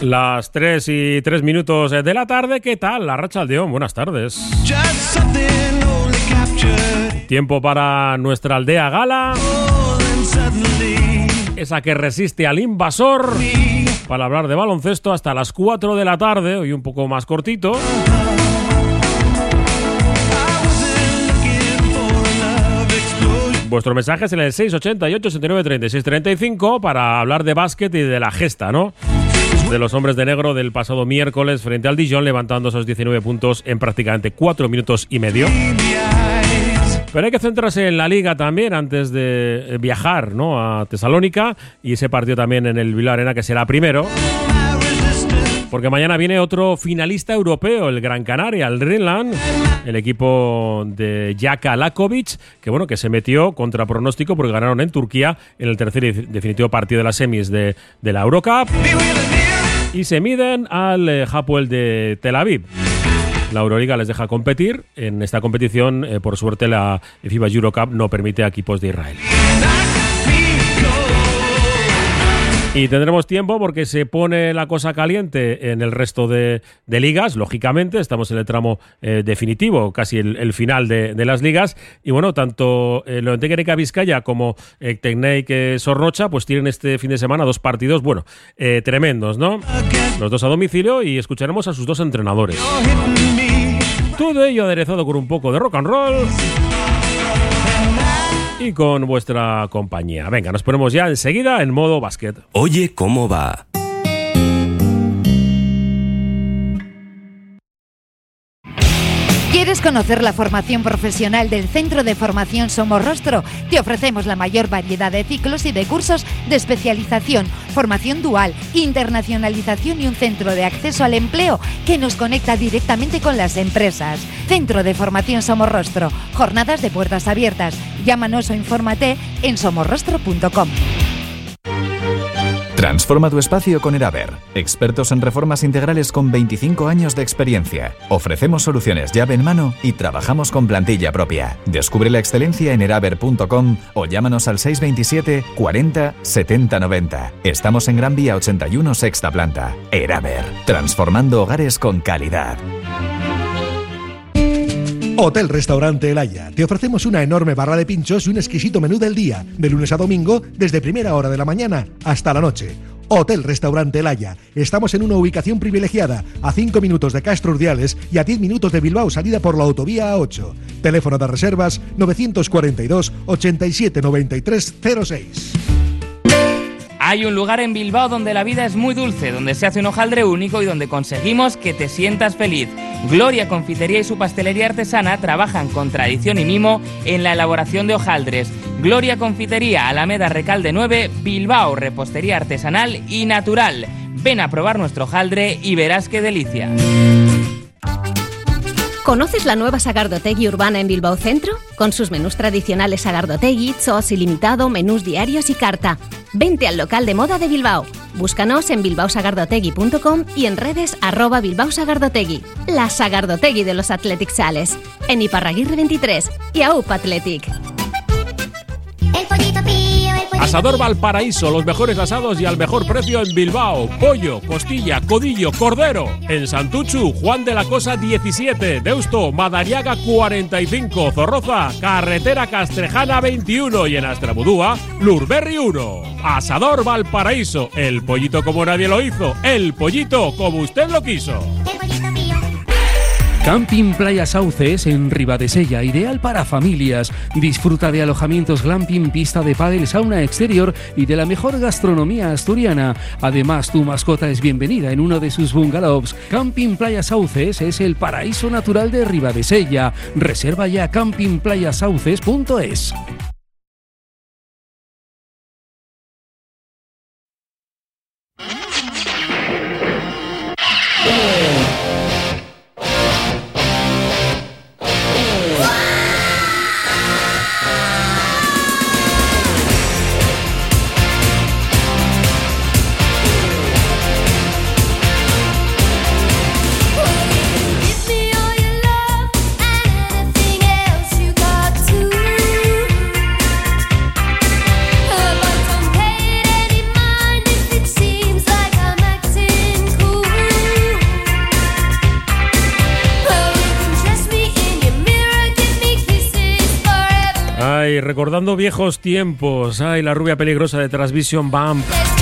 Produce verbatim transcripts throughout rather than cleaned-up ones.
Las tres y tres minutos de la tarde. ¿Qué tal? Arratsaldeon, buenas tardes. Tiempo para nuestra aldea gala, esa que resiste al invasor, para hablar de baloncesto hasta las cuatro de la tarde, hoy un poco más cortito. Vuestro mensaje es en el seis ochenta y ocho, sesenta y nueve, treinta y seis, treinta y cinco para hablar de básquet y de la gesta, ¿no? De los hombres de negro del pasado miércoles frente al Dijon, levantando esos diecinueve puntos en prácticamente cuatro minutos y medio. Pero hay que centrarse en la Liga también antes de viajar, ¿no?, a Tesalónica, y ese partido también en el Bilbao Arena, que será primero. Porque mañana viene otro finalista europeo, el Gran Canaria, el Rijnland, el equipo de Jaka Lakovic, que bueno, que se metió contra pronóstico porque ganaron en Turquía en el tercer y definitivo partido de las semis de, de la Eurocup, y se miden al eh, Hapoel de Tel Aviv. La Euroliga les deja competir en esta competición. Eh, por suerte la FIBA Eurocup no permite a equipos de Israel. Y tendremos tiempo porque se pone la cosa caliente en el resto de, de ligas, lógicamente. Estamos en el tramo eh, definitivo, casi el, el final de, de las ligas. Y bueno, tanto eh, Loenteguereca Vizcaya como eh, Tecnaic Zorrocha pues tienen este fin de semana dos partidos, bueno, eh, tremendos, ¿no? Los dos a domicilio, y escucharemos a sus dos entrenadores. Todo ello aderezado con un poco de rock and roll y con vuestra compañía. Venga, nos ponemos ya enseguida en modo básquet. Oye, ¿cómo va? ¿Quieres conocer la formación profesional del Centro de Formación Somorrostro? Te ofrecemos la mayor variedad de ciclos y de cursos de especialización, formación dual, internacionalización y un centro de acceso al empleo que nos conecta directamente con las empresas. Centro de Formación Somorrostro. Jornadas de puertas abiertas. Llámanos o infórmate en somorrostro punto com. Transforma tu espacio con Eraber, expertos en reformas integrales con veinticinco años de experiencia. Ofrecemos soluciones llave en mano y trabajamos con plantilla propia. Descubre la excelencia en eraber punto com o llámanos al seis veintisiete, cuarenta, setenta, noventa. Estamos en Gran Vía ochenta y uno, sexta planta. Eraber, transformando hogares con calidad. Hotel Restaurante El Haya. Te ofrecemos una enorme barra de pinchos y un exquisito menú del día, de lunes a domingo, desde primera hora de la mañana hasta la noche. Hotel Restaurante El Haya. Estamos en una ubicación privilegiada, a cinco minutos de Castro Urdiales y a diez minutos de Bilbao, salida por la autovía A ocho. Teléfono de reservas novecientos cuarenta y dos, ochenta y siete, noventa y tres, cero seis. Hay un lugar en Bilbao donde la vida es muy dulce, donde se hace un hojaldre único y donde conseguimos que te sientas feliz. Gloria Confitería y su pastelería artesana trabajan con tradición y mimo en la elaboración de hojaldres. Gloria Confitería, Alameda Recalde nueve, Bilbao, repostería artesanal y natural. Ven a probar nuestro hojaldre y verás qué delicia. ¿Conoces la nueva Sagardotegui urbana en Bilbao Centro? Con sus menús tradicionales Sagardotegui, Zoos ilimitado, menús diarios y carta. Vente al local de moda de Bilbao. Búscanos en bilbao sagardotegui punto com y en redes arroba Bilbao Sagardotegui. La Sagardotegui de los Athletic Sales. En Iparraguirre veintitrés y A U P Athletic. El pollito pío, el pollito Asador Valparaíso, los mejores asados y al mejor precio en Bilbao. Pollo, costilla, codillo, cordero. En Santuchu, Juan de la Cosa diecisiete. Deusto, Madariaga cuarenta y cinco. Zorroza, Carretera Castrejana veintiuno. Y en Astrabudúa, Lurberri uno. Asador Valparaíso, el pollito como nadie lo hizo. El pollito como usted lo quiso. El pollito pío. Camping Playa Sauces en Ribadesella, ideal para familias. Disfruta de alojamientos glamping, pista de pádel, sauna exterior y de la mejor gastronomía asturiana. Además, tu mascota es bienvenida en uno de sus bungalows. Camping Playa Sauces es el paraíso natural de Ribadesella. Reserva ya camping playa sauces punto es. recordando viejos tiempos. Ay, la rubia peligrosa de Transvision Bump.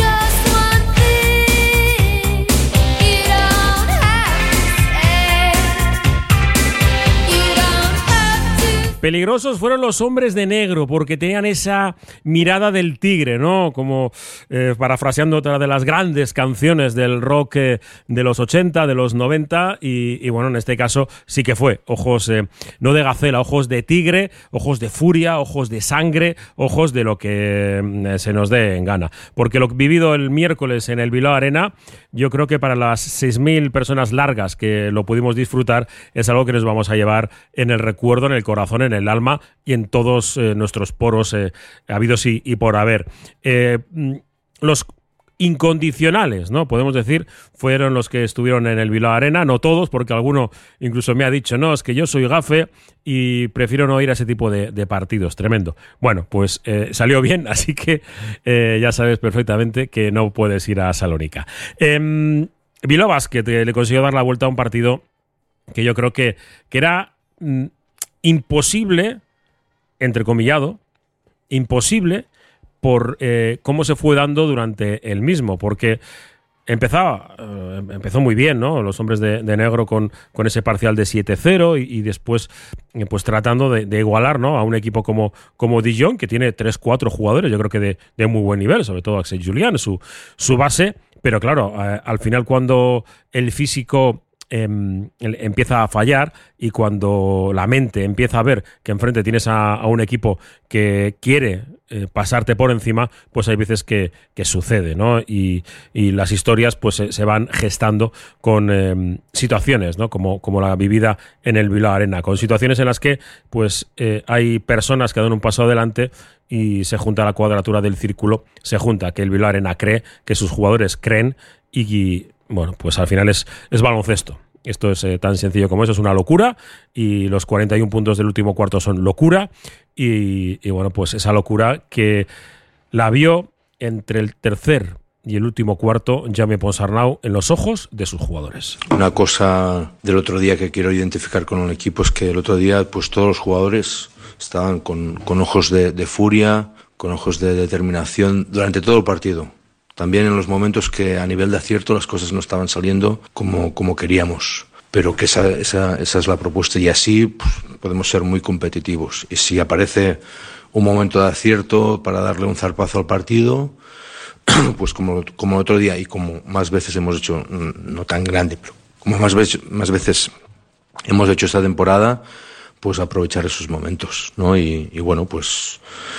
Peligrosos fueron los hombres de negro porque tenían esa mirada del tigre, ¿no? Como eh, parafraseando otra de las grandes canciones del rock eh, de los ochenta, de los noventa y, y bueno, en este caso sí que fue ojos eh, no de gacela, ojos de tigre, ojos de furia, ojos de sangre, ojos de lo que eh, se nos dé en gana. Porque lo vivido el miércoles en el Bilbao Arena, yo creo que para las seis mil personas largas que lo pudimos disfrutar es algo que nos vamos a llevar en el recuerdo, en el corazón, en el alma y en todos eh, nuestros poros eh, habidos y, y por haber. Eh, los incondicionales, ¿no? Podemos decir, fueron los que estuvieron en el Bilbao Arena, no todos, porque alguno incluso me ha dicho, no, es que yo soy gafe y prefiero no ir a ese tipo de, de partidos. Tremendo. Bueno, pues eh, salió bien, así que eh, ya sabes perfectamente que no puedes ir a Salónica. Eh, Bilbao Basket eh, le consiguió dar la vuelta a un partido que yo creo que, que era mm, imposible, entrecomillado, imposible por eh, cómo se fue dando durante el mismo, porque empezaba, eh, empezó muy bien, ¿no? Los hombres de, de negro con, con ese parcial de siete cero y, y después eh, pues tratando de, de igualar, ¿no? A un equipo como, como Dijon, que tiene tres cuatro jugadores, yo creo que de, de muy buen nivel, sobre todo Axel Julián, su, su base, pero claro, eh, al final cuando el físico Eh, empieza a fallar y cuando la mente empieza a ver que enfrente tienes a, a un equipo que quiere eh, pasarte por encima, pues hay veces que, que sucede, ¿no? Y, y las historias pues se, se van gestando con eh, situaciones, ¿no? Como, como la vivida en el Bilbao Arena, con situaciones en las que pues eh, hay personas que dan un paso adelante y se junta la cuadratura del círculo, se junta que el Bilbao Arena cree, que sus jugadores creen y, y bueno, pues al final es, es baloncesto. Esto es eh, tan sencillo como eso, es una locura y los cuarenta y un puntos del último cuarto son locura y, y bueno, pues esa locura que la vio entre el tercer y el último cuarto Jaume Ponsarnau en los ojos de sus jugadores. Una cosa del otro día que quiero identificar con el equipo es que el otro día pues todos los jugadores estaban con, con ojos de, de furia, con ojos de determinación durante todo el partido. También en los momentos que a nivel de acierto las cosas no estaban saliendo como, como queríamos. Pero que esa, esa, esa es la propuesta y así pues, podemos ser muy competitivos. Y si aparece un momento de acierto para darle un zarpazo al partido, pues como, como el otro día y como más veces hemos hecho, no tan grande, pero como más veces, más veces hemos hecho esta temporada, pues aprovechar esos momentos, ¿no? Y, y bueno, pues,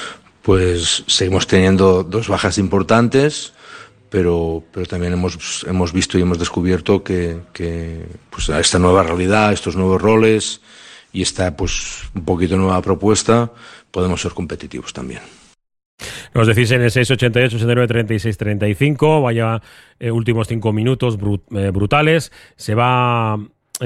pues seguimos teniendo dos bajas importantes, pero, pero también hemos, hemos visto y hemos descubierto que, que pues esta nueva realidad, estos nuevos roles y esta pues un poquito nueva propuesta, podemos ser competitivos también. Nos decís en el seis ochenta y ocho, ochenta y nueve, treinta y seis, treinta y cinco, vaya eh, últimos cinco minutos brut, eh, brutales, se va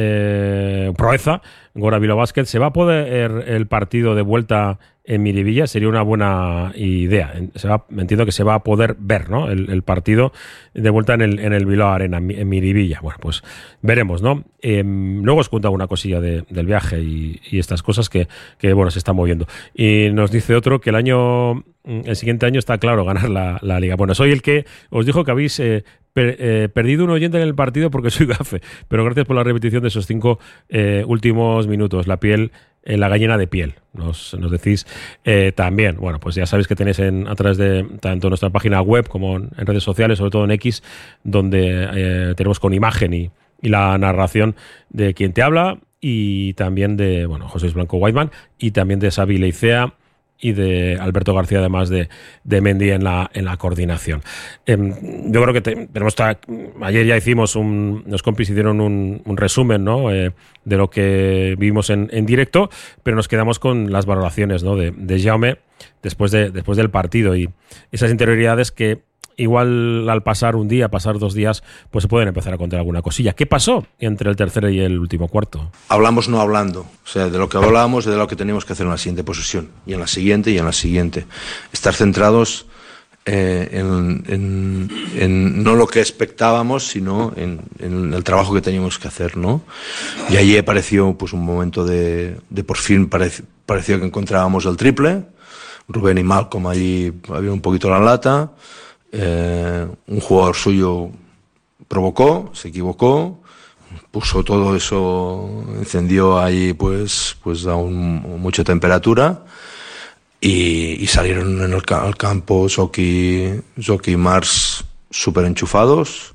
eh, Proeza, Gora Bilbao Basket, se va a poder el partido de vuelta en Miribilla, sería una buena idea. Se va, entiendo que se va a poder ver, ¿no? El, el partido de vuelta en el, en el Bilbao Arena, en Miribilla. Bueno, pues veremos, ¿no? Eh, luego os cuento una cosilla de, del viaje y, y estas cosas que, que, bueno, se están moviendo. Y nos dice otro que el año, el siguiente año está claro ganar la, la Liga. Bueno, soy el que os dijo que habéis eh, per, eh, perdido un oyente en el partido porque soy gafe, pero gracias por la repetición de esos cinco eh, últimos minutos. La piel, eh, la gallina de piel, nos, nos decís eh, también. Bueno, pues ya sabéis que tenéis en, a través de tanto nuestra página web como en, en redes sociales, sobre todo en X, donde eh, tenemos con imagen y, y la narración de quien te habla y también de, bueno, José Luis Blanco Whiteman y también de Xavi Leicea y de Alberto García, además de, de Mendy en la, en la coordinación. Eh, yo creo que te, tenemos esta, ayer ya hicimos un, los compis hicieron un, un resumen, ¿no? Eh, de lo que vimos en, en directo, pero nos quedamos con las valoraciones, ¿no? de, de Jaume después, de, después del partido y esas interioridades que igual al pasar un día, pasar dos días, pues se pueden empezar a contar alguna cosilla. ¿Qué pasó entre el tercer y el último cuarto? Hablamos no hablando, o sea, de lo que hablábamos y de lo que teníamos que hacer en la siguiente posesión, y en la siguiente y en la siguiente. Estar centrados eh, en, en, en no lo que expectábamos, sino en, en el trabajo que teníamos que hacer, ¿no? Y allí apareció pues un momento de, de por fin parec- pareció que encontrábamos el triple. Rubén y Malcolm allí había un poquito la lata, eh, un jugador suyo provocó, se equivocó, puso todo eso, encendió ahí pues, pues a un, mucha temperatura y, y salieron en el al campo Zoki, Zoki y Mars súper enchufados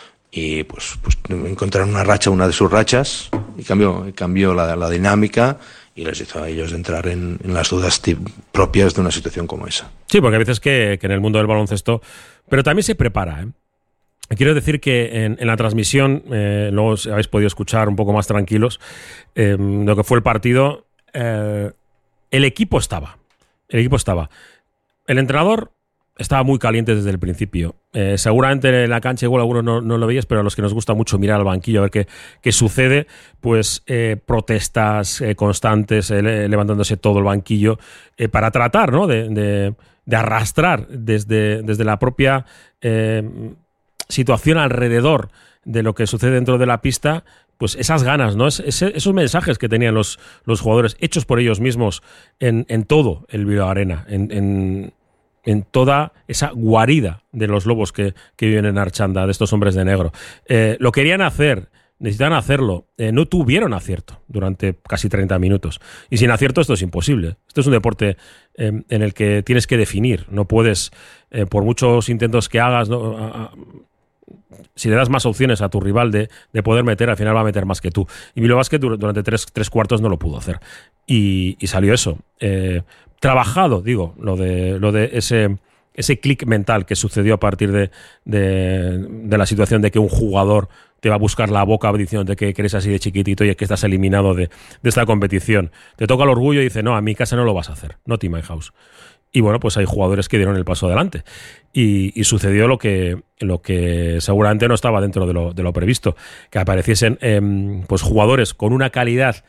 y pues, pues encontraron una racha, una de sus rachas y cambió, cambió la, la dinámica y les hizo a ellos entrar en, en las dudas propias de una situación como esa. Sí, porque a veces que, que en el mundo del baloncesto, pero también se prepara, ¿eh? Quiero decir que en, en la transmisión, eh, luego habéis podido escuchar un poco más tranquilos eh, lo que fue el partido. Eh, el equipo estaba. El equipo estaba. El entrenador estaba muy caliente desde el principio. Eh, seguramente en la cancha igual algunos no, no lo veíais, pero a los que nos gusta mucho mirar al banquillo a ver qué, qué sucede, pues eh, protestas eh, constantes, eh, levantándose todo el banquillo eh, para tratar, ¿no? de, de, de arrastrar desde, desde la propia eh, situación alrededor de lo que sucede dentro de la pista, pues esas ganas, ¿no? Es, es, esos mensajes que tenían los, los jugadores hechos por ellos mismos en, en todo el Bilbao Arena, en, en, en toda esa guarida de los lobos que, que viven en Archanda, de estos hombres de negro. Eh, lo querían hacer, necesitaban hacerlo, eh, no tuvieron acierto durante casi treinta minutos. Y sin acierto esto es imposible. Esto es un deporte eh, en el que tienes que definir, no puedes, eh, por muchos intentos que hagas, ¿no? a, a, si le das más opciones a tu rival de, de poder meter, al final va a meter más que tú. Y Bilbao Basket durante tres, tres cuartos no lo pudo hacer. Y, y salió eso. Eh, trabajado, digo, lo de, lo de ese, ese clic mental que sucedió a partir de, de, de la situación de que un jugador te va a buscar la boca diciendo que eres así de chiquitito y es que estás eliminado de, de esta competición. Te toca el orgullo y dice, no, a mi casa no lo vas a hacer, not in my house. Y bueno, pues hay jugadores que dieron el paso adelante. Y, y sucedió lo que, lo que seguramente no estaba dentro de lo, de lo previsto. Que apareciesen eh, pues jugadores con una calidad,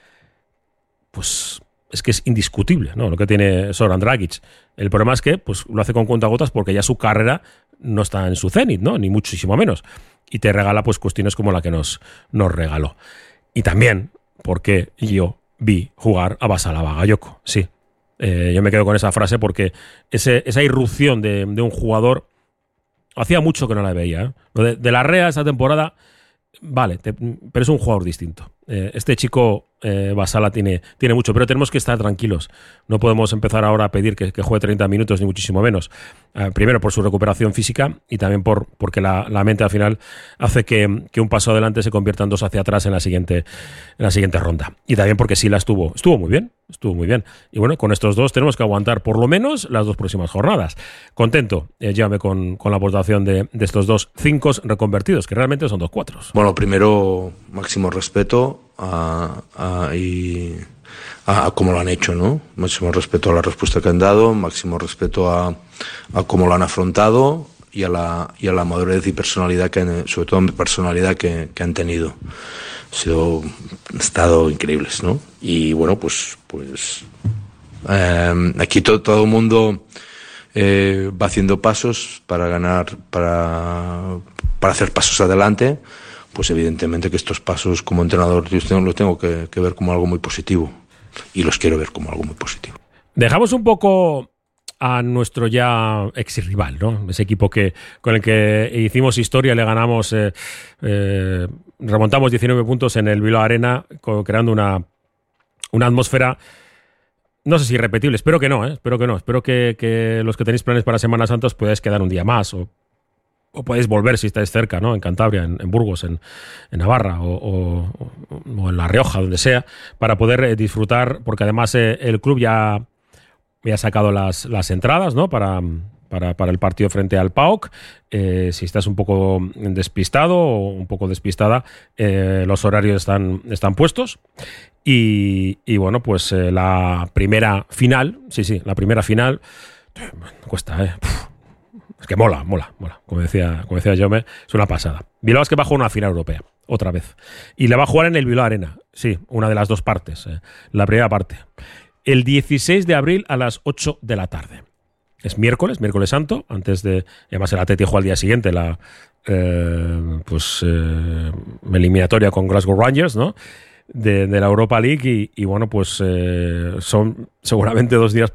pues es que es indiscutible, ¿no? Lo que tiene Zoran Dragic. El problema es que pues, lo hace con cuentagotas porque ya su carrera no está en su cenit, ¿no? Ni muchísimo menos. Y te regala pues cuestiones como la que nos, nos regaló. Y también porque yo vi jugar a Basala Bagayoko, sí. Eh, yo me quedo con esa frase porque ese, esa irrupción de, de un jugador hacía mucho que no la veía. ¿eh? Lo de, de la Rea esta temporada, vale, te, pero es un jugador distinto. Eh, este chico eh, Basala tiene, tiene mucho, pero tenemos que estar tranquilos. No podemos empezar ahora a pedir que, que juegue treinta minutos, ni muchísimo menos. Eh, primero por su recuperación física y también por porque la, la mente al final hace que, que un paso adelante se convierta en dos hacia atrás en la siguiente, en la siguiente ronda. Y también porque Sila estuvo, estuvo muy bien. Estuvo muy bien. Y bueno, con estos dos tenemos que aguantar por lo menos las dos próximas jornadas. Contento, eh, llévame con, con la aportación de, de estos dos cinco reconvertidos, que realmente son dos cuatros. Bueno, primero, máximo respeto a, a, y a, a cómo lo han hecho, ¿no? Máximo respeto a la respuesta que han dado, máximo respeto a, a cómo lo han afrontado y a la, y a la madurez y personalidad, que han, sobre todo personalidad que, que han tenido. Ha sido, han estado increíbles, ¿no? Y bueno, pues, pues eh, aquí todo, todo el mundo eh, va haciendo pasos para ganar, para, para hacer pasos adelante. Pues evidentemente que estos pasos como entrenador yo los tengo que, que ver como algo muy positivo y los quiero ver como algo muy positivo. Dejamos un poco a nuestro ya ex rival, ¿no? Ese equipo que con el que hicimos historia, le ganamos, eh, eh, remontamos diecinueve puntos en el Bilbao Arena, creando una, una atmósfera, no sé si irrepetible, espero que no, ¿eh? espero que no, espero que, que los que tenéis planes para Semana Santa os podáis quedar un día más o, o podéis volver si estáis cerca, ¿no? En Cantabria, en, en Burgos, en, en Navarra o, o, o en La Rioja, donde sea, para poder eh, disfrutar, porque además eh, el club ya me ha sacado las, las entradas, ¿no? Para, para, para el partido frente al P A O C. Eh, si estás un poco despistado o un poco despistada, eh, los horarios están, están puestos. Y, y bueno, pues eh, la primera final, sí, sí, la primera final, eh, cuesta, ¿eh? Uf, es que mola, mola, mola. Como decía, como decía Jaume, es una pasada. Bilbao es que va a jugar una final europea, otra vez. Y la va a jugar en el Bilbao Arena, sí, una de las dos partes, eh, la primera parte. El dieciséis de abril a las ocho de la tarde. Es miércoles, miércoles santo, antes de... Además el Atleti juega al día siguiente la eh, pues eh, eliminatoria con Glasgow Rangers, ¿no? De, de la Europa League y, y bueno, pues eh, son seguramente dos días para,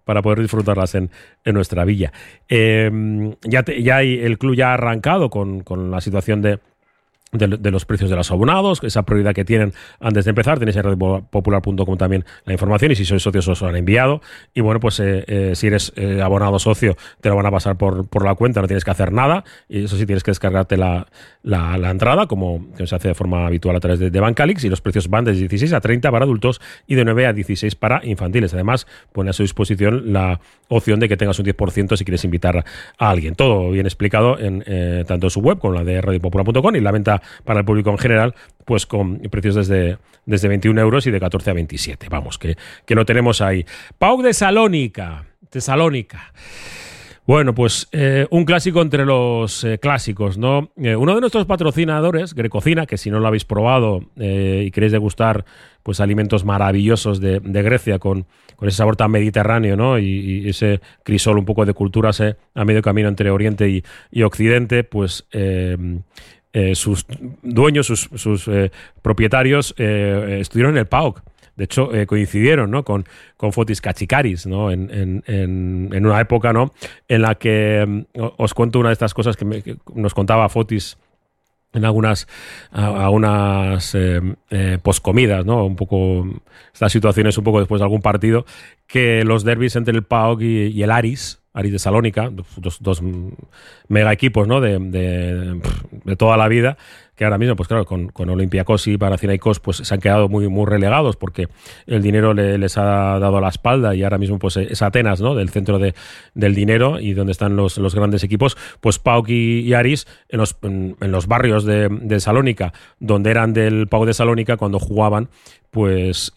para poder disfrutarlas en, en nuestra villa. Eh, ya, te, ya hay, el club ya ha arrancado con, con la situación de De, de los precios de los abonados, esa prioridad que tienen antes de empezar. Tenéis en radio popular punto com también la información, y si sois socios os lo han enviado. Y bueno, pues eh, eh, si eres eh, abonado socio, te lo van a pasar por, por la cuenta, no tienes que hacer nada, y eso sí, tienes que descargarte la, la, la entrada, como que se hace de forma habitual a través de, de Bancalix, y los precios van de dieciséis a treinta para adultos y de nueve a dieciséis para infantiles. Además, pone a su disposición la opción de que tengas un diez por ciento si quieres invitar a alguien. Todo bien explicado en eh, tanto en su web como la de radio popular punto com, y la venta para el público en general, pues con precios desde, desde veintiún euros y de catorce a veintisiete. Vamos, que, que lo tenemos ahí. PAOK de Salónica. Tesalónica. Bueno, pues eh, un clásico entre los eh, clásicos, ¿no? Eh, uno de nuestros patrocinadores, Grecocina, que si no lo habéis probado eh, y queréis degustar pues alimentos maravillosos de, de Grecia con, con ese sabor tan mediterráneo, ¿no? Y, y ese crisol un poco de culturas eh, a medio camino entre Oriente y, y Occidente, pues eh, eh, sus dueños, sus, sus eh, propietarios eh, estuvieron en el PAOK. De hecho, eh, coincidieron, ¿no? con, con Fotis Kachikaris, ¿no? En, en, en, en una época, ¿no? En la que um, os cuento una de estas cosas que, me, que nos contaba Fotis en algunas, a, a unas eh, eh, poscomidas, ¿no? Un poco estas situaciones un poco después de algún partido, que los derbis entre el PAOK y, y el Aris, Aris de Salónica, dos, dos mega equipos, ¿no? de, de, de toda la vida, que ahora mismo, pues claro, con, con Olympiacos y Panathinaikos, pues se han quedado muy, muy relegados porque el dinero le, les ha dado la espalda, y ahora mismo pues es Atenas, ¿no? Del centro de, del dinero y donde están los, los grandes equipos, pues PAOK y, y Aris en los, en, en los barrios de, de Salónica, donde eran del PAOK de Salónica, cuando jugaban, pues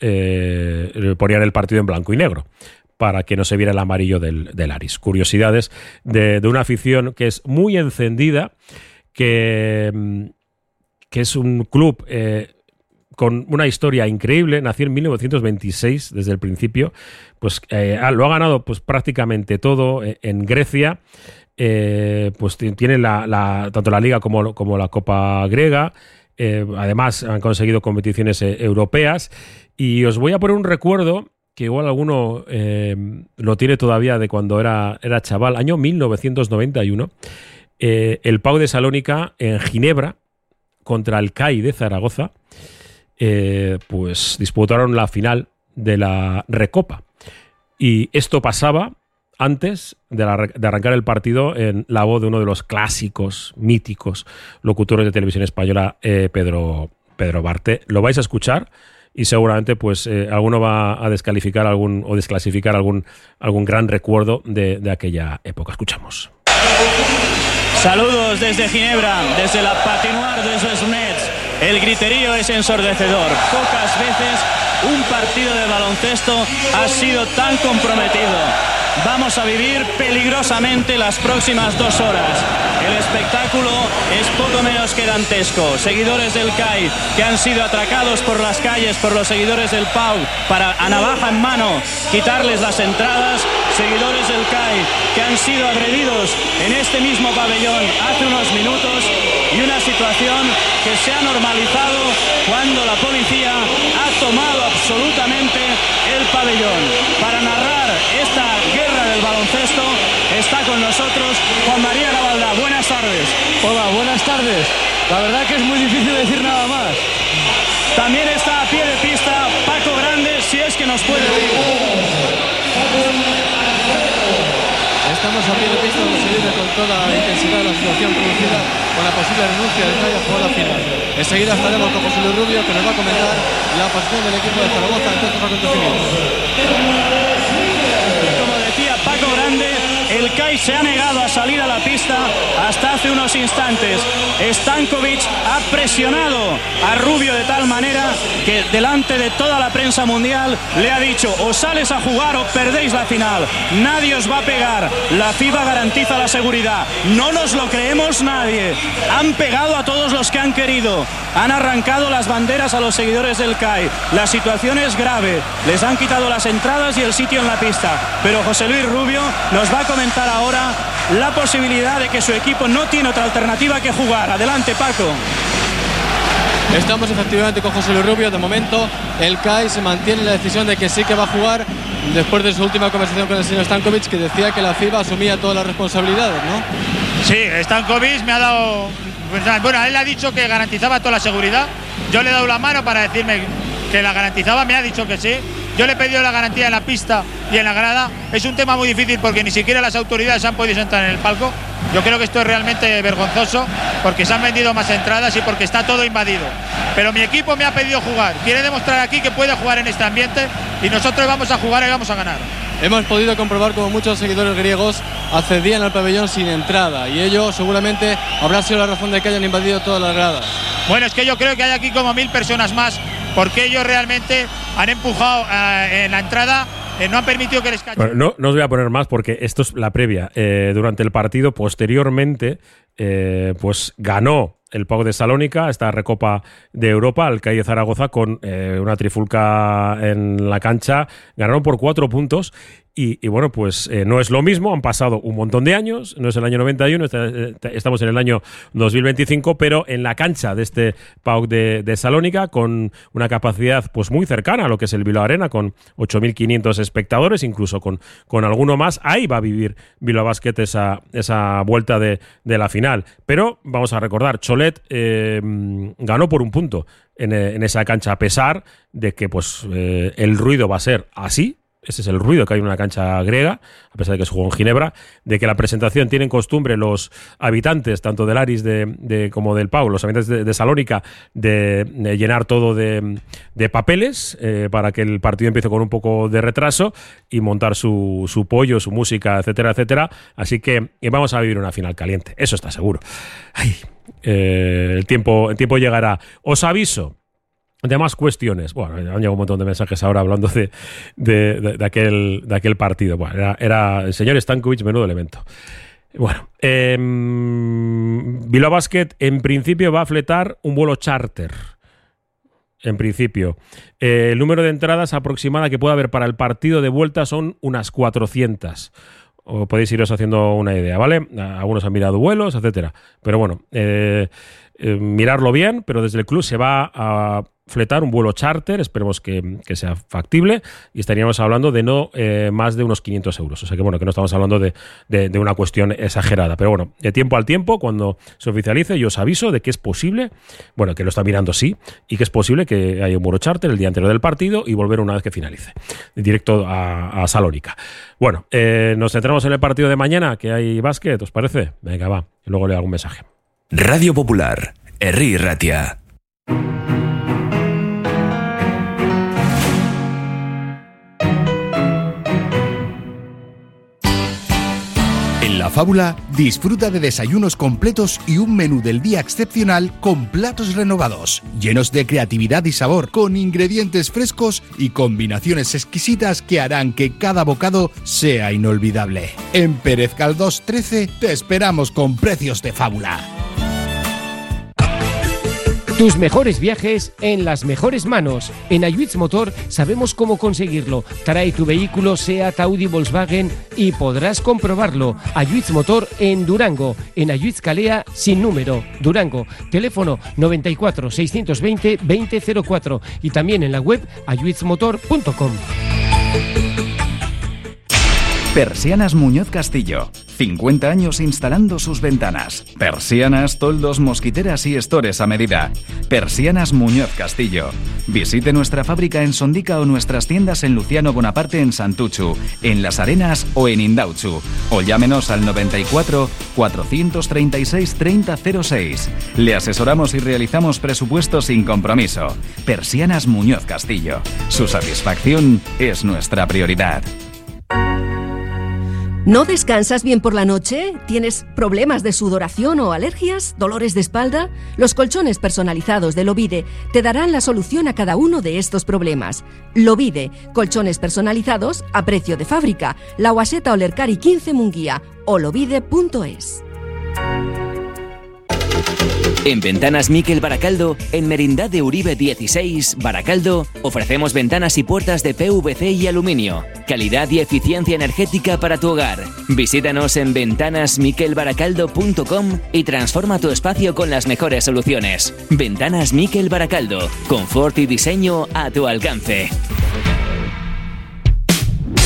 eh, ponían el partido en blanco y negro, para que no se viera el amarillo del, del Aris. Curiosidades de, de una afición que es muy encendida, que, que es un club eh, con una historia increíble. Nació en mil novecientos veintiséis, desde el principio, pues eh, lo ha ganado pues prácticamente todo eh, en Grecia. Eh, pues tiene la, la, tanto la Liga como, como la Copa griega. Eh, además, han conseguido competiciones eh, europeas. Y os voy a poner un recuerdo que igual alguno eh, lo tiene todavía de cuando era, era chaval. Año mil novecientos noventa y uno, eh, el PAOK de Salónica en Ginebra contra el C A I de Zaragoza, eh, pues disputaron la final de la Recopa. Y esto pasaba antes de, la, de arrancar el partido en la voz de uno de los clásicos, míticos locutores de televisión española, eh, Pedro, Pedro Barte. Lo vais a escuchar. Y seguramente pues eh, alguno va a descalificar algún o desclasificar algún, algún gran recuerdo de, de aquella época. Escuchamos. Saludos desde Ginebra, desde la patinoire de los Nets. El griterío es ensordecedor. Pocas veces un partido de baloncesto ha sido tan comprometido. Vamos a vivir peligrosamente las próximas dos horas. El espectáculo es poco menos que dantesco. Seguidores del C A I que han sido atracados por las calles por los seguidores del PAOK para a navaja en mano quitarles las entradas. Seguidores del C A I que han sido agredidos en este mismo pabellón hace unos minutos, y una situación que se ha normalizado cuando la policía ha tomado absolutamente el pabellón. Para narrar esta guerra del baloncesto está con nosotros Juan María Gavaldà. Buenas tardes. Hola, buenas tardes. La verdad que es muy difícil decir nada más. También está a pie de pista Paco Grande, si es que nos puede oír. Estamos a pie de pista donde se vive con toda la intensidad de la situación producida con la posible renuncia del C A I a jugar la final. Enseguida estaremos con José Luis Rubio, que nos va a comentar la posición del equipo de Zaragoza ante estos acontecimientos. Como decía Paco Grande, el C A I se ha negado a salir a la pista hasta hace unos instantes. Stankovic ha presionado a Rubio de tal manera que delante de toda la prensa mundial le ha dicho: o sales a jugar o perdéis la final. Nadie os va a pegar. La FIFA garantiza la seguridad. No nos lo creemos nadie. Han pegado a todos los que han querido. Han arrancado las banderas a los seguidores del C A I. La situación es grave. Les han quitado las entradas y el sitio en la pista. Pero José Luis Rubio nos va a comentar ahora la posibilidad de que su equipo no tiene otra alternativa que jugar. Adelante, Paco. Estamos efectivamente con José Luis Rubio. De momento el C A I se mantiene en la decisión de que sí que va a jugar después de su última conversación con el señor Stankovic, que decía que la FIBA asumía todas las responsabilidades, ¿no? Sí, Stankovic me ha dado... Bueno, él ha dicho que garantizaba toda la seguridad. Yo le he dado la mano para decirme que la garantizaba, me ha dicho que sí. Yo le he pedido la garantía en la pista y en la grada. Es un tema muy difícil porque ni siquiera las autoridades han podido sentar en el palco. Yo creo que esto es realmente vergonzoso porque se han vendido más entradas y porque está todo invadido. Pero mi equipo me ha pedido jugar. Quiere demostrar aquí que puede jugar en este ambiente y nosotros vamos a jugar y vamos a ganar. Hemos podido comprobar como muchos seguidores griegos accedían al pabellón sin entrada y ello seguramente habrá sido la razón de que hayan invadido todas las gradas. Bueno, es que yo creo que hay aquí como mil personas más porque ellos realmente han empujado eh, en la entrada, eh, no han permitido que les cachen. Bueno, no, no os voy a poner más porque esto es la previa. Eh, durante el partido, posteriormente, eh, pues ganó el P A O de Salónica, esta Recopa de Europa, al C A I de Zaragoza, con eh, una trifulca en la cancha. Ganaron por cuatro puntos. Y, y bueno, pues eh, no es lo mismo, han pasado un montón de años, no es el año noventa y uno, está, estamos en el año dos mil veinticinco, pero en la cancha de este P A O de, de Salónica, con una capacidad pues muy cercana a lo que es el Bilbao Arena, con ocho mil quinientos espectadores, incluso con, con alguno más, ahí va a vivir Bilbao Basket esa, esa vuelta de, de la final. Pero vamos a recordar, Cholet eh, ganó por un punto en, en esa cancha, a pesar de que pues eh, el ruido va a ser así. Ese es el ruido que hay en una cancha griega, a pesar de que se jugó en Ginebra, de que la presentación tienen costumbre los habitantes, tanto del Aris de, de, como del P A O, los habitantes de, de Salónica, de, de llenar todo de, de papeles eh, para que el partido empiece con un poco de retraso y montar su, su pollo, su música, etcétera, etcétera. Así que vamos a vivir una final caliente, eso está seguro. Ay, eh, el tiempo, el tiempo llegará. Os aviso de más cuestiones. Bueno, han llegado un montón de mensajes ahora hablando de, de, de, de, aquel, de aquel partido. Bueno, era, era el señor Stankovic, menudo elemento. Bueno, eh, Bilbao Basket en principio va a fletar un vuelo charter. En principio. Eh, el número de entradas aproximada que puede haber para el partido de vuelta son unas cuatrocientas. O podéis iros haciendo una idea, ¿vale? Algunos han mirado vuelos, etcétera. Pero bueno, eh, eh, mirarlo bien, pero desde el club se va a fletar un vuelo charter, esperemos que, que sea factible, y estaríamos hablando de no eh, más de unos quinientos euros. O sea que bueno, que no estamos hablando de, de, de una cuestión exagerada. Pero bueno, de tiempo al tiempo, cuando se oficialice, yo os aviso de que es posible, bueno, que lo está mirando sí, y que es posible que haya un vuelo charter el día anterior del partido y volver una vez que finalice, directo a, a Salónica. Bueno, eh, nos centramos en el partido de mañana, que hay básquet, ¿os parece? Venga, va, y luego le hago un mensaje. Radio Popular, Herri Ratia. La Fábula disfruta de desayunos completos y un menú del día excepcional con platos renovados, llenos de creatividad y sabor, con ingredientes frescos y combinaciones exquisitas que harán que cada bocado sea inolvidable. En Pérez Caldós trece te esperamos con precios de fábula. Tus mejores viajes en las mejores manos. En Ayuitz Motor sabemos cómo conseguirlo. Trae tu vehículo Seat, Audi, Volkswagen y podrás comprobarlo. Ayuitz Motor en Durango, en Ayuitz Calea sin número, Durango. Teléfono noventa y cuatro, seiscientos veinte, veinte cero cuatro y también en la web ayuitz motor punto com. Persianas Muñoz Castillo. cincuenta años instalando sus ventanas. Persianas, toldos, mosquiteras y estores a medida. Persianas Muñoz Castillo. Visite nuestra fábrica en Sondica o nuestras tiendas en Luciano Bonaparte en Santuchu, en Las Arenas o en Indauchu. O llámenos al noventa y cuatro, cuatrocientos treinta y seis, treinta cero seis. Le asesoramos y realizamos presupuestos sin compromiso. Persianas Muñoz Castillo. Su satisfacción es nuestra prioridad. ¿No descansas bien por la noche? ¿Tienes problemas de sudoración o alergias? ¿Dolores de espalda? Los colchones personalizados de Lovide te darán la solución a cada uno de estos problemas. Lovide, colchones personalizados a precio de fábrica. La Guaseta Olercari quince Munguía o lovide punto es. En Ventanas Miquel Baracaldo, en Merindad de Uribe dieciséis, Baracaldo, ofrecemos ventanas y puertas de P V C y aluminio. Calidad y eficiencia energética para tu hogar. Visítanos en ventanas miquel baracaldo punto com y transforma tu espacio con las mejores soluciones. Ventanas Miquel Baracaldo, confort y diseño a tu alcance.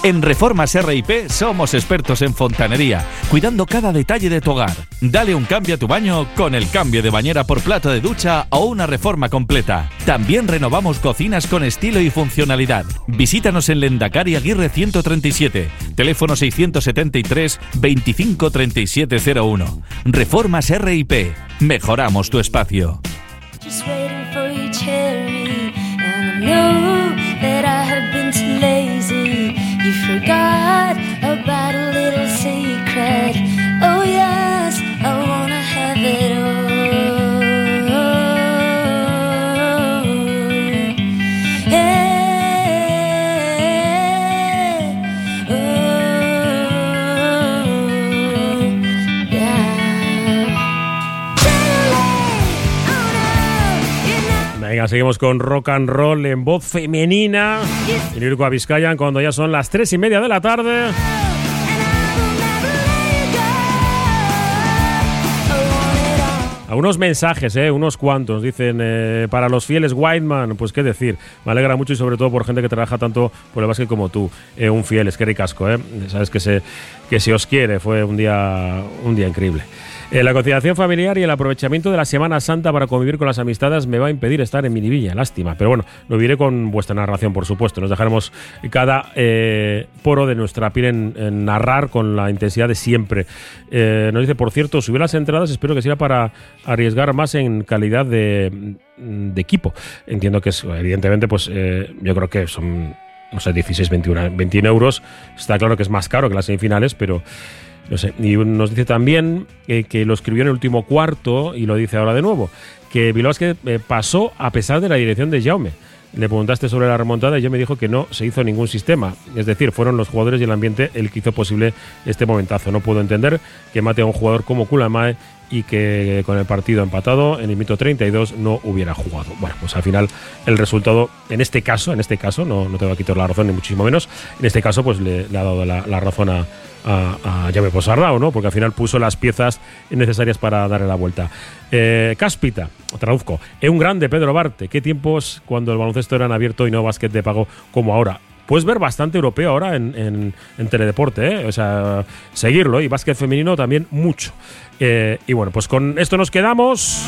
En Reformas R y P somos expertos en fontanería, cuidando cada detalle de tu hogar. Dale un cambio a tu baño con el cambio de bañera por plato de ducha o una reforma completa. También renovamos cocinas con estilo y funcionalidad. Visítanos en Lendakari Aguirre ciento treinta y siete, teléfono seiscientos setenta y tres, veinticinco treinta y siete cero uno. Reformas R y P. Mejoramos tu espacio. Just waiting for you, cherry, and I know that I have been too lazy. You forgot about a little secret. Oh yes, I wanna have it all. Venga, seguimos con rock and roll en voz femenina. En Irko Vizcaya, cuando ya son las tres y media de la tarde. Algunos mensajes, eh, unos cuantos, dicen, eh, para los fieles Whiteman, pues qué decir, me alegra mucho y sobre todo por gente que trabaja tanto por el básquet como tú, eh, un fiel, es que ricasco, eh, sabes que se, que se os quiere, fue un día, un día increíble. Eh, la conciliación familiar y el aprovechamiento de la Semana Santa para convivir con las amistades me va a impedir estar en Miribilla, lástima. Pero bueno, lo diré con vuestra narración, por supuesto. Nos dejaremos cada eh, poro de nuestra piel en, en narrar con la intensidad de siempre. Eh, nos dice, por cierto, subir las entradas, espero que sea para arriesgar más en calidad de, de equipo. Entiendo que es, evidentemente, pues eh, yo creo que son, no sé, dieciséis, veintiuno, veintiuno euros. Está claro que es más caro que las semifinales, pero... no sé. Y nos dice también eh, que lo escribió en el último cuarto y lo dice ahora de nuevo, que Bilbao Basket eh, pasó a pesar de la dirección de Jaume. Le preguntaste sobre la remontada y yo me dijo que no se hizo ningún sistema. Es decir, fueron los jugadores y el ambiente el que hizo posible este momentazo. No puedo entender que mate a un jugador como Kulamae y que con el partido empatado en el minuto treinta y dos no hubiera jugado. Bueno, pues al final el resultado, en este caso, en este caso, no, no te voy a quitar la razón ni muchísimo menos, en este caso pues le, le ha dado la, la razón a, a, a Jaume Posardao, ¿no? Porque al final puso las piezas necesarias para darle la vuelta. Eh, Cáspita, traduzco, es un grande Pedro Barte. ¿Qué tiempos cuando el baloncesto era abierto y no básquet de pago como ahora? Puedes ver bastante europeo ahora en, en, en Teledeporte, ¿eh? O sea, seguirlo, y básquet femenino también mucho. Eh, y bueno, pues con esto nos quedamos.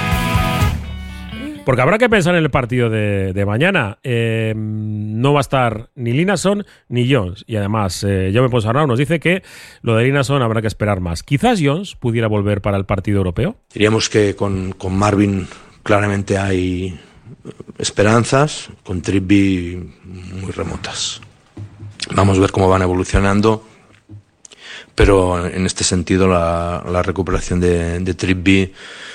Porque habrá que pensar en el partido de, de mañana. Eh, no va a estar ni Linason ni Jones. Y además, eh, Jaume Posardao nos dice que lo de Linason habrá que esperar más. Quizás Jones pudiera volver para el partido europeo. Diríamos que con, con Marvin claramente hay esperanzas, con Trippi muy remotas. Vamos a ver cómo van evolucionando, pero en este sentido la, la recuperación de, de Trippi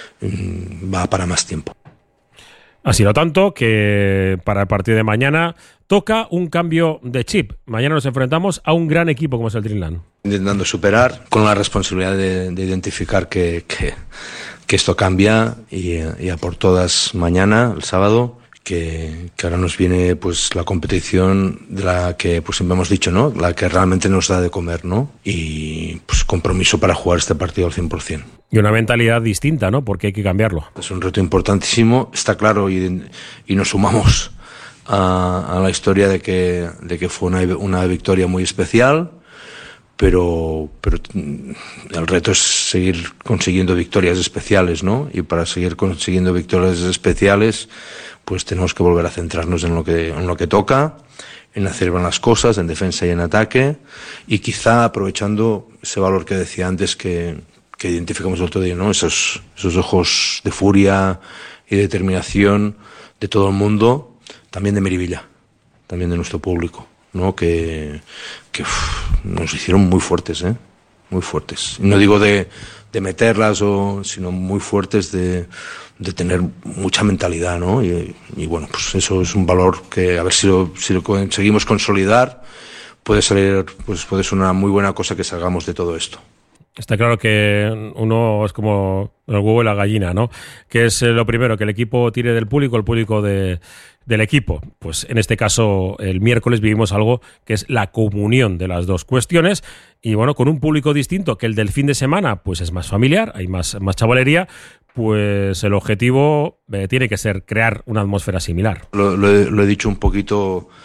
va para más tiempo. Ha sido tanto que para el partido de mañana toca un cambio de chip. Mañana nos enfrentamos a un gran equipo como es el Dreamland. Intentando superar con la responsabilidad de, de identificar que, que, que esto cambia y, y a por todas mañana, el sábado, que, que ahora nos viene pues la competición de la que pues siempre hemos dicho, ¿no? La que realmente nos da de comer, ¿no? Y pues compromiso para jugar este partido al cien por ciento. Y una mentalidad distinta, ¿no? Porque hay que cambiarlo. Es un reto importantísimo, está claro, y, y nos sumamos a, a la historia de que, de que fue una, una victoria muy especial, pero, pero el reto es seguir consiguiendo victorias especiales, ¿no? Y para seguir consiguiendo victorias especiales, pues tenemos que volver a centrarnos en lo que, en lo que toca, en hacer bien las cosas, en defensa y en ataque, y quizá aprovechando ese valor que decía antes que, que identificamos el otro día, ¿no? Esos, esos ojos de furia y determinación de todo el mundo, también de Miribilla, también de nuestro público, ¿no? Que, que uf, nos hicieron muy fuertes, ¿eh? Muy fuertes. No digo de, de meterlas, o, sino muy fuertes de, de tener mucha mentalidad, ¿no? Y, y bueno, pues eso es un valor que a ver si lo, si lo conseguimos consolidar, puede salir, pues puede ser una muy buena cosa que salgamos de todo esto. Está claro que uno es como el huevo y la gallina, ¿no? Que es lo primero, que el equipo tire del público, el público de, del equipo. Pues en este caso, el miércoles vivimos algo que es la comunión de las dos cuestiones. Y bueno, con un público distinto que el del fin de semana, pues es más familiar, hay más, más chavalería, pues el objetivo eh, tiene que ser crear una atmósfera similar. Lo, lo, he, lo he dicho un poquito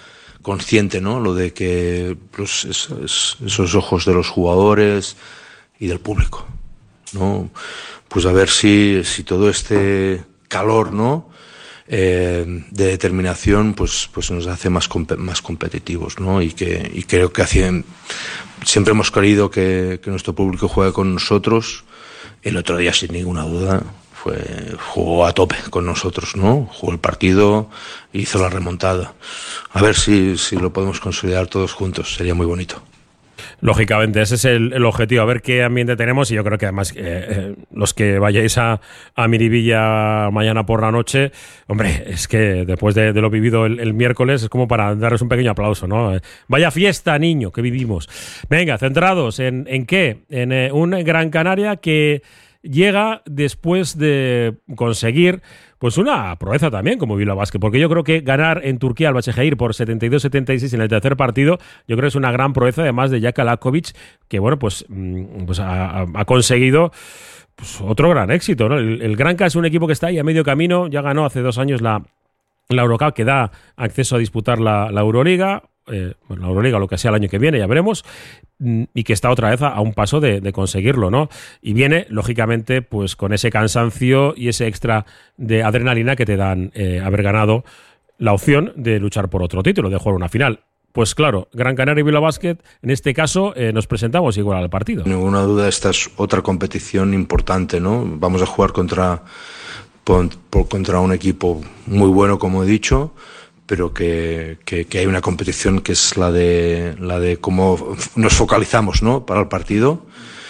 consciente, ¿no? Lo de que pues, es, es, esos ojos de los jugadores y del público, ¿no? Pues a ver si, si todo este calor, ¿no? Eh, de determinación, pues, pues nos hace más, comp- más competitivos, ¿no? Y que y creo que hacen, siempre hemos querido que, que nuestro público juegue con nosotros. El otro día, sin ninguna duda, fue jugó a tope con nosotros, ¿no? Jugó el partido, hizo la remontada. A ver si, si lo podemos consolidar todos juntos, sería muy bonito. Lógicamente, ese es el, el objetivo, a ver qué ambiente tenemos, y yo creo que además eh, eh, los que vayáis a, a Miribilla mañana por la noche, hombre, es que después de, de lo vivido el, el miércoles es como para darles un pequeño aplauso, ¿no? Eh, vaya fiesta, niño, que vivimos. Venga, centrados en, ¿en qué? En eh, un Gran Canaria que llega después de conseguir pues una proeza también como Bilbao Basket, porque yo creo que ganar en Turquía al Başakşehir por setenta y dos setenta y seis en el tercer partido, yo creo que es una gran proeza, además de Jaka Lakovic, que bueno, pues, pues ha, ha conseguido pues otro gran éxito, ¿no? El, el Granca es un equipo que está ahí a medio camino, ya ganó hace dos años la, la Eurocup, que da acceso a disputar la, la Euroliga, eh, bueno, la Euroliga, lo que sea el año que viene, ya veremos, y que está otra vez a, a un paso de, de conseguirlo, ¿no? Y viene, lógicamente, pues con ese cansancio y ese extra de adrenalina que te dan eh, haber ganado la opción de luchar por otro título, de jugar una final. Pues claro, Gran Canaria y Bilbao Basket, en este caso, eh, nos presentamos igual al partido. Sin ninguna duda, esta es otra competición importante, ¿no? Vamos a jugar contra, por, por, contra un equipo muy bueno, como he dicho, pero que, que, que hay una competición que es la de la de cómo nos focalizamos, ¿no? Para el partido,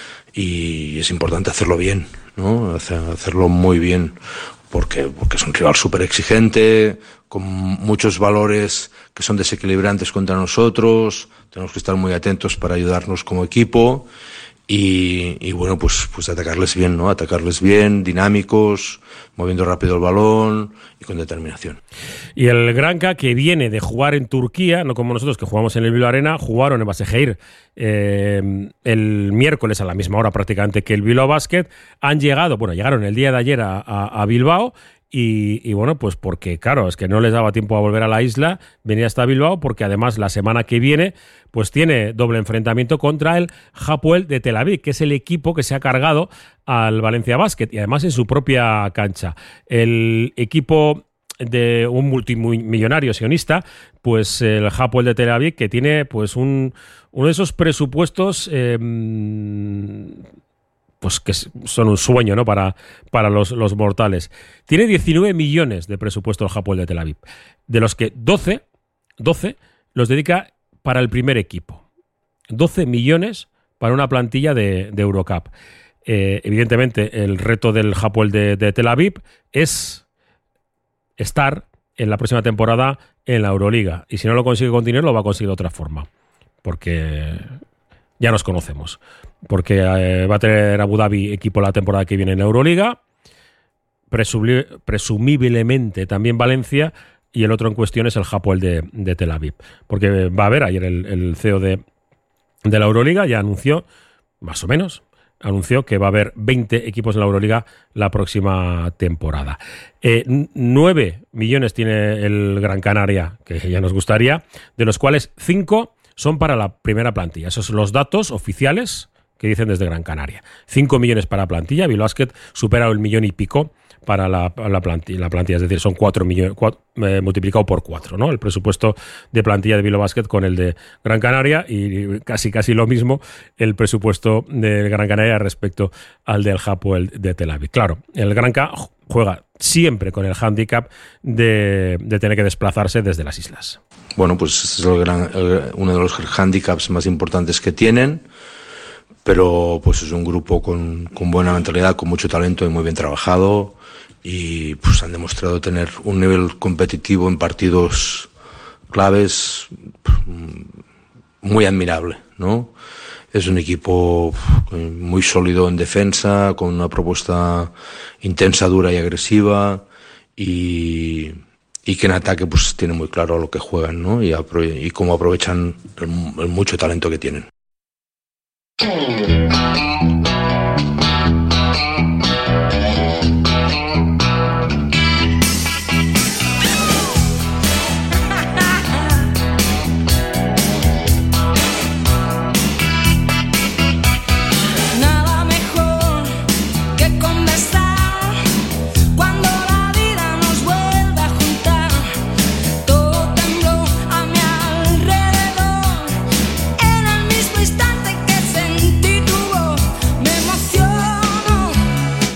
y es importante hacerlo bien, ¿no? Hacer, hacerlo muy bien, porque, porque es un rival súper exigente, con muchos valores que son desequilibrantes contra nosotros. Tenemos que estar muy atentos para ayudarnos como equipo y, y bueno, pues, pues atacarles bien, ¿no? Atacarles bien, dinámicos, moviendo rápido el balón y con determinación. Y el Granca, que viene de jugar en Turquía, no como nosotros que jugamos en el Bilbao Arena, jugaron en Başakşehir eh, el miércoles a la misma hora prácticamente que el Bilbao Basket, han llegado, bueno, llegaron el día de ayer a, a, a Bilbao. Y, y bueno, pues porque claro, es que no les daba tiempo a volver a la isla, venía hasta Bilbao, porque además la semana que viene pues tiene doble enfrentamiento contra el Hapoel de Tel Aviv, que es el equipo que se ha cargado al Valencia Basket, y además en su propia cancha. El equipo de un multimillonario sionista, pues el Hapoel de Tel Aviv, que tiene pues un uno de esos presupuestos eh, pues que son un sueño, ¿no? Para, para los, los mortales. Tiene diecinueve millones de presupuesto el Hapoel de Tel Aviv, de los que doce, doce los dedica para el primer equipo. doce millones para una plantilla de, de Eurocup. Eh, evidentemente, el reto del Hapoel de, de Tel Aviv es estar en la próxima temporada en la Euroliga. Y si no lo consigue con dinero, lo va a conseguir de otra forma. Porque ya nos conocemos. Porque eh, va a tener Abu Dhabi equipo la temporada que viene en la Euroliga, presumiblemente, presumiblemente también Valencia, y el otro en cuestión es el Hapoel de, de Tel Aviv. Porque va a haber, ayer el, el C E O de, de la Euroliga ya anunció, más o menos, anunció que va a haber veinte equipos en la Euroliga la próxima temporada. Eh, nueve millones tiene el Gran Canaria, que ya nos gustaría, de los cuales cinco son para la primera plantilla. Esos son los datos oficiales que dicen desde Gran Canaria. cinco millones para plantilla. Bilbao Basket supera el millón y pico para la, la, plantilla, la plantilla, es decir, son cuatro millones cuatro, eh, multiplicado por cuatro, ¿no? El presupuesto de plantilla de Bilbao Basket con el de Gran Canaria, y casi casi lo mismo el presupuesto de Gran Canaria respecto al del Hapoel de Tel Aviv. Claro, el Granca juega siempre con el hándicap de, de tener que desplazarse desde las islas. Bueno, pues este es el gran, el, uno de los hándicaps más importantes que tienen, pero pues es un grupo con, con buena mentalidad, con mucho talento y muy bien trabajado, y pues han demostrado tener un nivel competitivo en partidos claves muy admirable, ¿no? Es un equipo muy sólido en defensa, con una propuesta intensa, dura y agresiva, y, y que en ataque pues tiene muy claro lo que juegan, ¿no? Y, aprove- y cómo aprovechan el, el mucho talento que tienen.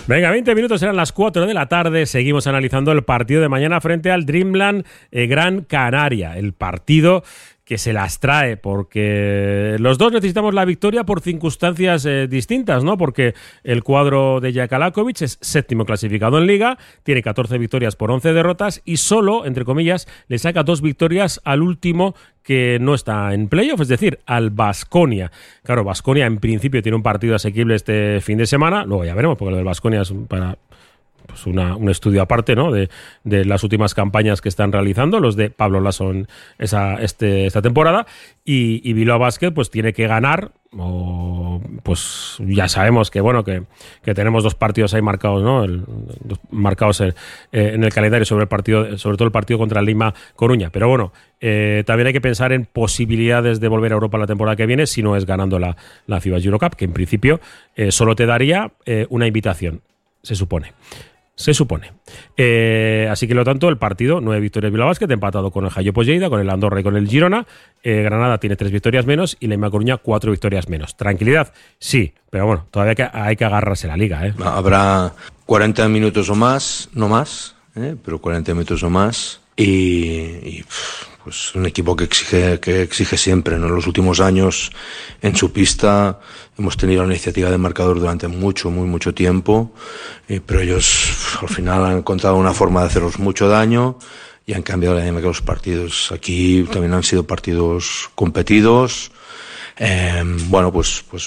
Venga, veinte minutos, eran las cuatro de la tarde. Seguimos analizando el partido de mañana frente al Dreamland eh, Gran Canaria. El partido que se las trae, porque los dos necesitamos la victoria por circunstancias eh, distintas, ¿no? Porque el cuadro de Jakalakovic es séptimo clasificado en Liga, tiene catorce victorias por once derrotas y solo, entre comillas, le saca dos victorias al último que no está en playoff, es decir, al Baskonia. Claro, Baskonia en principio tiene un partido asequible este fin de semana, luego ya veremos, porque lo del Baskonia es para... pues una, un estudio aparte, ¿no? de, de las últimas campañas que están realizando los de Pablo Laso esa, este, esta temporada, y, y Bilbao Basket pues tiene que ganar, o pues ya sabemos que bueno que, que tenemos dos partidos ahí marcados, ¿no? El, dos, marcados en, eh, en el calendario sobre el partido, sobre todo el partido contra el Lima Coruña, pero bueno, eh, también hay que pensar en posibilidades de volver a Europa la temporada que viene, si no es ganando la, la FIBA Eurocup, que en principio eh, solo te daría eh, una invitación, se supone. Se supone. Eh, así que, lo tanto, el partido, nueve victorias Bilbao Basket, empatado con el Hayopo Lleida, con el Andorra y con el Girona. Eh, Granada tiene tres victorias menos y la Lima Coruña cuatro victorias menos. Tranquilidad, sí, pero bueno, todavía hay que, hay que agarrarse la liga, ¿eh? Habrá cuarenta minutos o más, no más, ¿eh? pero cuarenta minutos o más. Y, y pues un equipo que exige, que exige siempre, ¿no? En los últimos años, en su pista, hemos tenido la iniciativa de marcador durante mucho, muy mucho tiempo, eh, pero ellos al final han encontrado una forma de haceros mucho daño y han cambiado la dinámica de los partidos. Aquí también han sido partidos competidos. Eh, bueno, pues, pues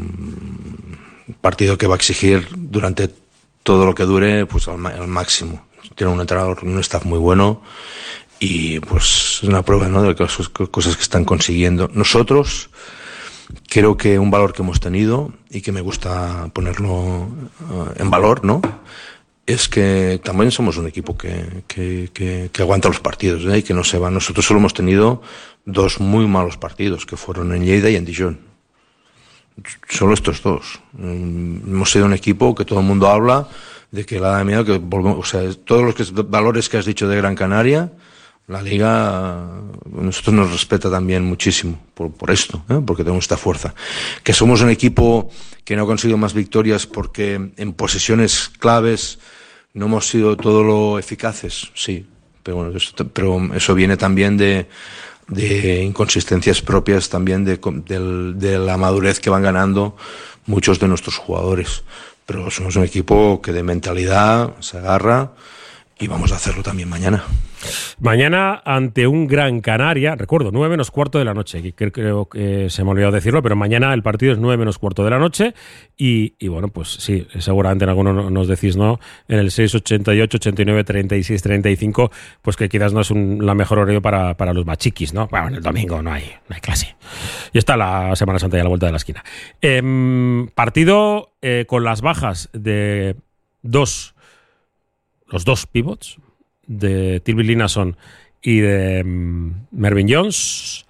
un partido que va a exigir durante todo lo que dure, pues al, al máximo. Tiene un entrenador, un staff muy bueno y pues es una prueba, ¿no? de las cosas que están consiguiendo. Nosotros, creo que un valor que hemos tenido y que me gusta ponerlo uh, en valor, ¿no? es que también somos un equipo que, que, que, que aguanta los partidos, ¿eh? y que no se va. Nosotros solo hemos tenido dos muy malos partidos, que fueron en Lleida y en Dijon. Solo estos dos. Hemos sido un equipo que todo el mundo habla de que la da miedo, que volvemos, o sea, todos los que, valores que has dicho de Gran Canaria, la Liga, nosotros nos respeta también muchísimo por, por esto, ¿eh? porque tenemos esta fuerza. Que somos un equipo que no ha conseguido más victorias porque en posesiones claves no hemos sido todo lo eficaces, sí, pero bueno, eso, pero eso viene también de, de inconsistencias propias también de, de, de la madurez que van ganando muchos de nuestros jugadores. Pero somos un equipo que de mentalidad se agarra y vamos a hacerlo también mañana. Mañana ante un Gran Canaria, recuerdo, nueve menos cuarto de la noche, que creo que se me ha olvidado decirlo, pero mañana el partido es nueve menos cuarto de la noche y, y bueno, pues sí, seguramente en algunos nos decís no, en el seis ochenta y ocho, ochenta y nueve, treinta y seis, treinta y cinco, pues que quizás no es un, la mejor horario para, para los machiquis, ¿no? Bueno, el domingo no hay, no hay clase. Y está la Semana Santa ya a la vuelta de la esquina. Eh, partido eh, con las bajas de dos, los dos pivots, de Tilby Linason y de um, Mervyn Jones,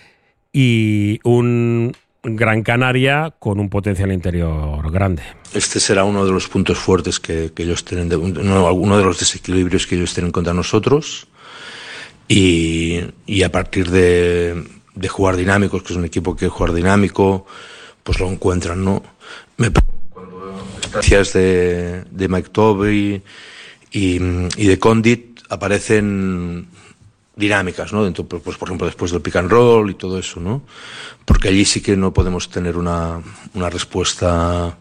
y un Gran Canaria con un potencial interior grande. Este será uno de los puntos fuertes que, que ellos tienen, de, uno, uno de los desequilibrios que ellos tienen contra nosotros, y, y a partir de, de jugar dinámicos, que es un equipo que jugar dinámico, pues lo encuentran, ¿no? Me, cuando gracias de, de Mike Toby y, y de Condit aparecen dinámicas, ¿no? Dentro, pues, por ejemplo, después del pick and roll y todo eso, ¿no? Porque allí sí que no podemos tener una, una respuesta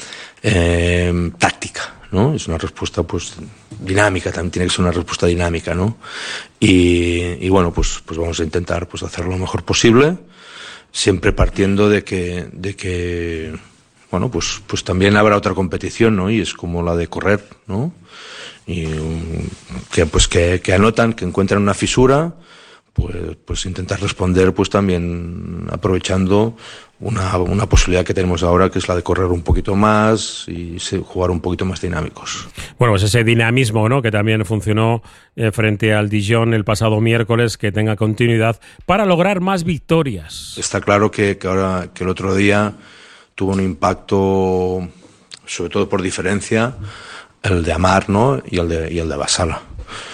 eh, táctica, ¿no? Es una respuesta, pues, dinámica, también tiene que ser una respuesta dinámica, ¿no? Y, y bueno, pues, pues vamos a intentar, pues, hacerlo lo mejor posible, siempre partiendo de que, de que, bueno, pues, pues también habrá otra competición, ¿no? Y es como la de correr, ¿no? Y que pues que, que anotan, que encuentran una fisura, pues pues intentar responder, pues también aprovechando una, una posibilidad que tenemos ahora, que es la de correr un poquito más y jugar un poquito más dinámicos. Bueno, pues ese dinamismo, ¿no?, que también funcionó eh, frente al Dijon el pasado miércoles, que tenga continuidad para lograr más victorias. Está claro que, que ahora que el otro día tuvo un impacto, sobre todo por diferencia, el de Amar, ¿no? y el de y el de Basala.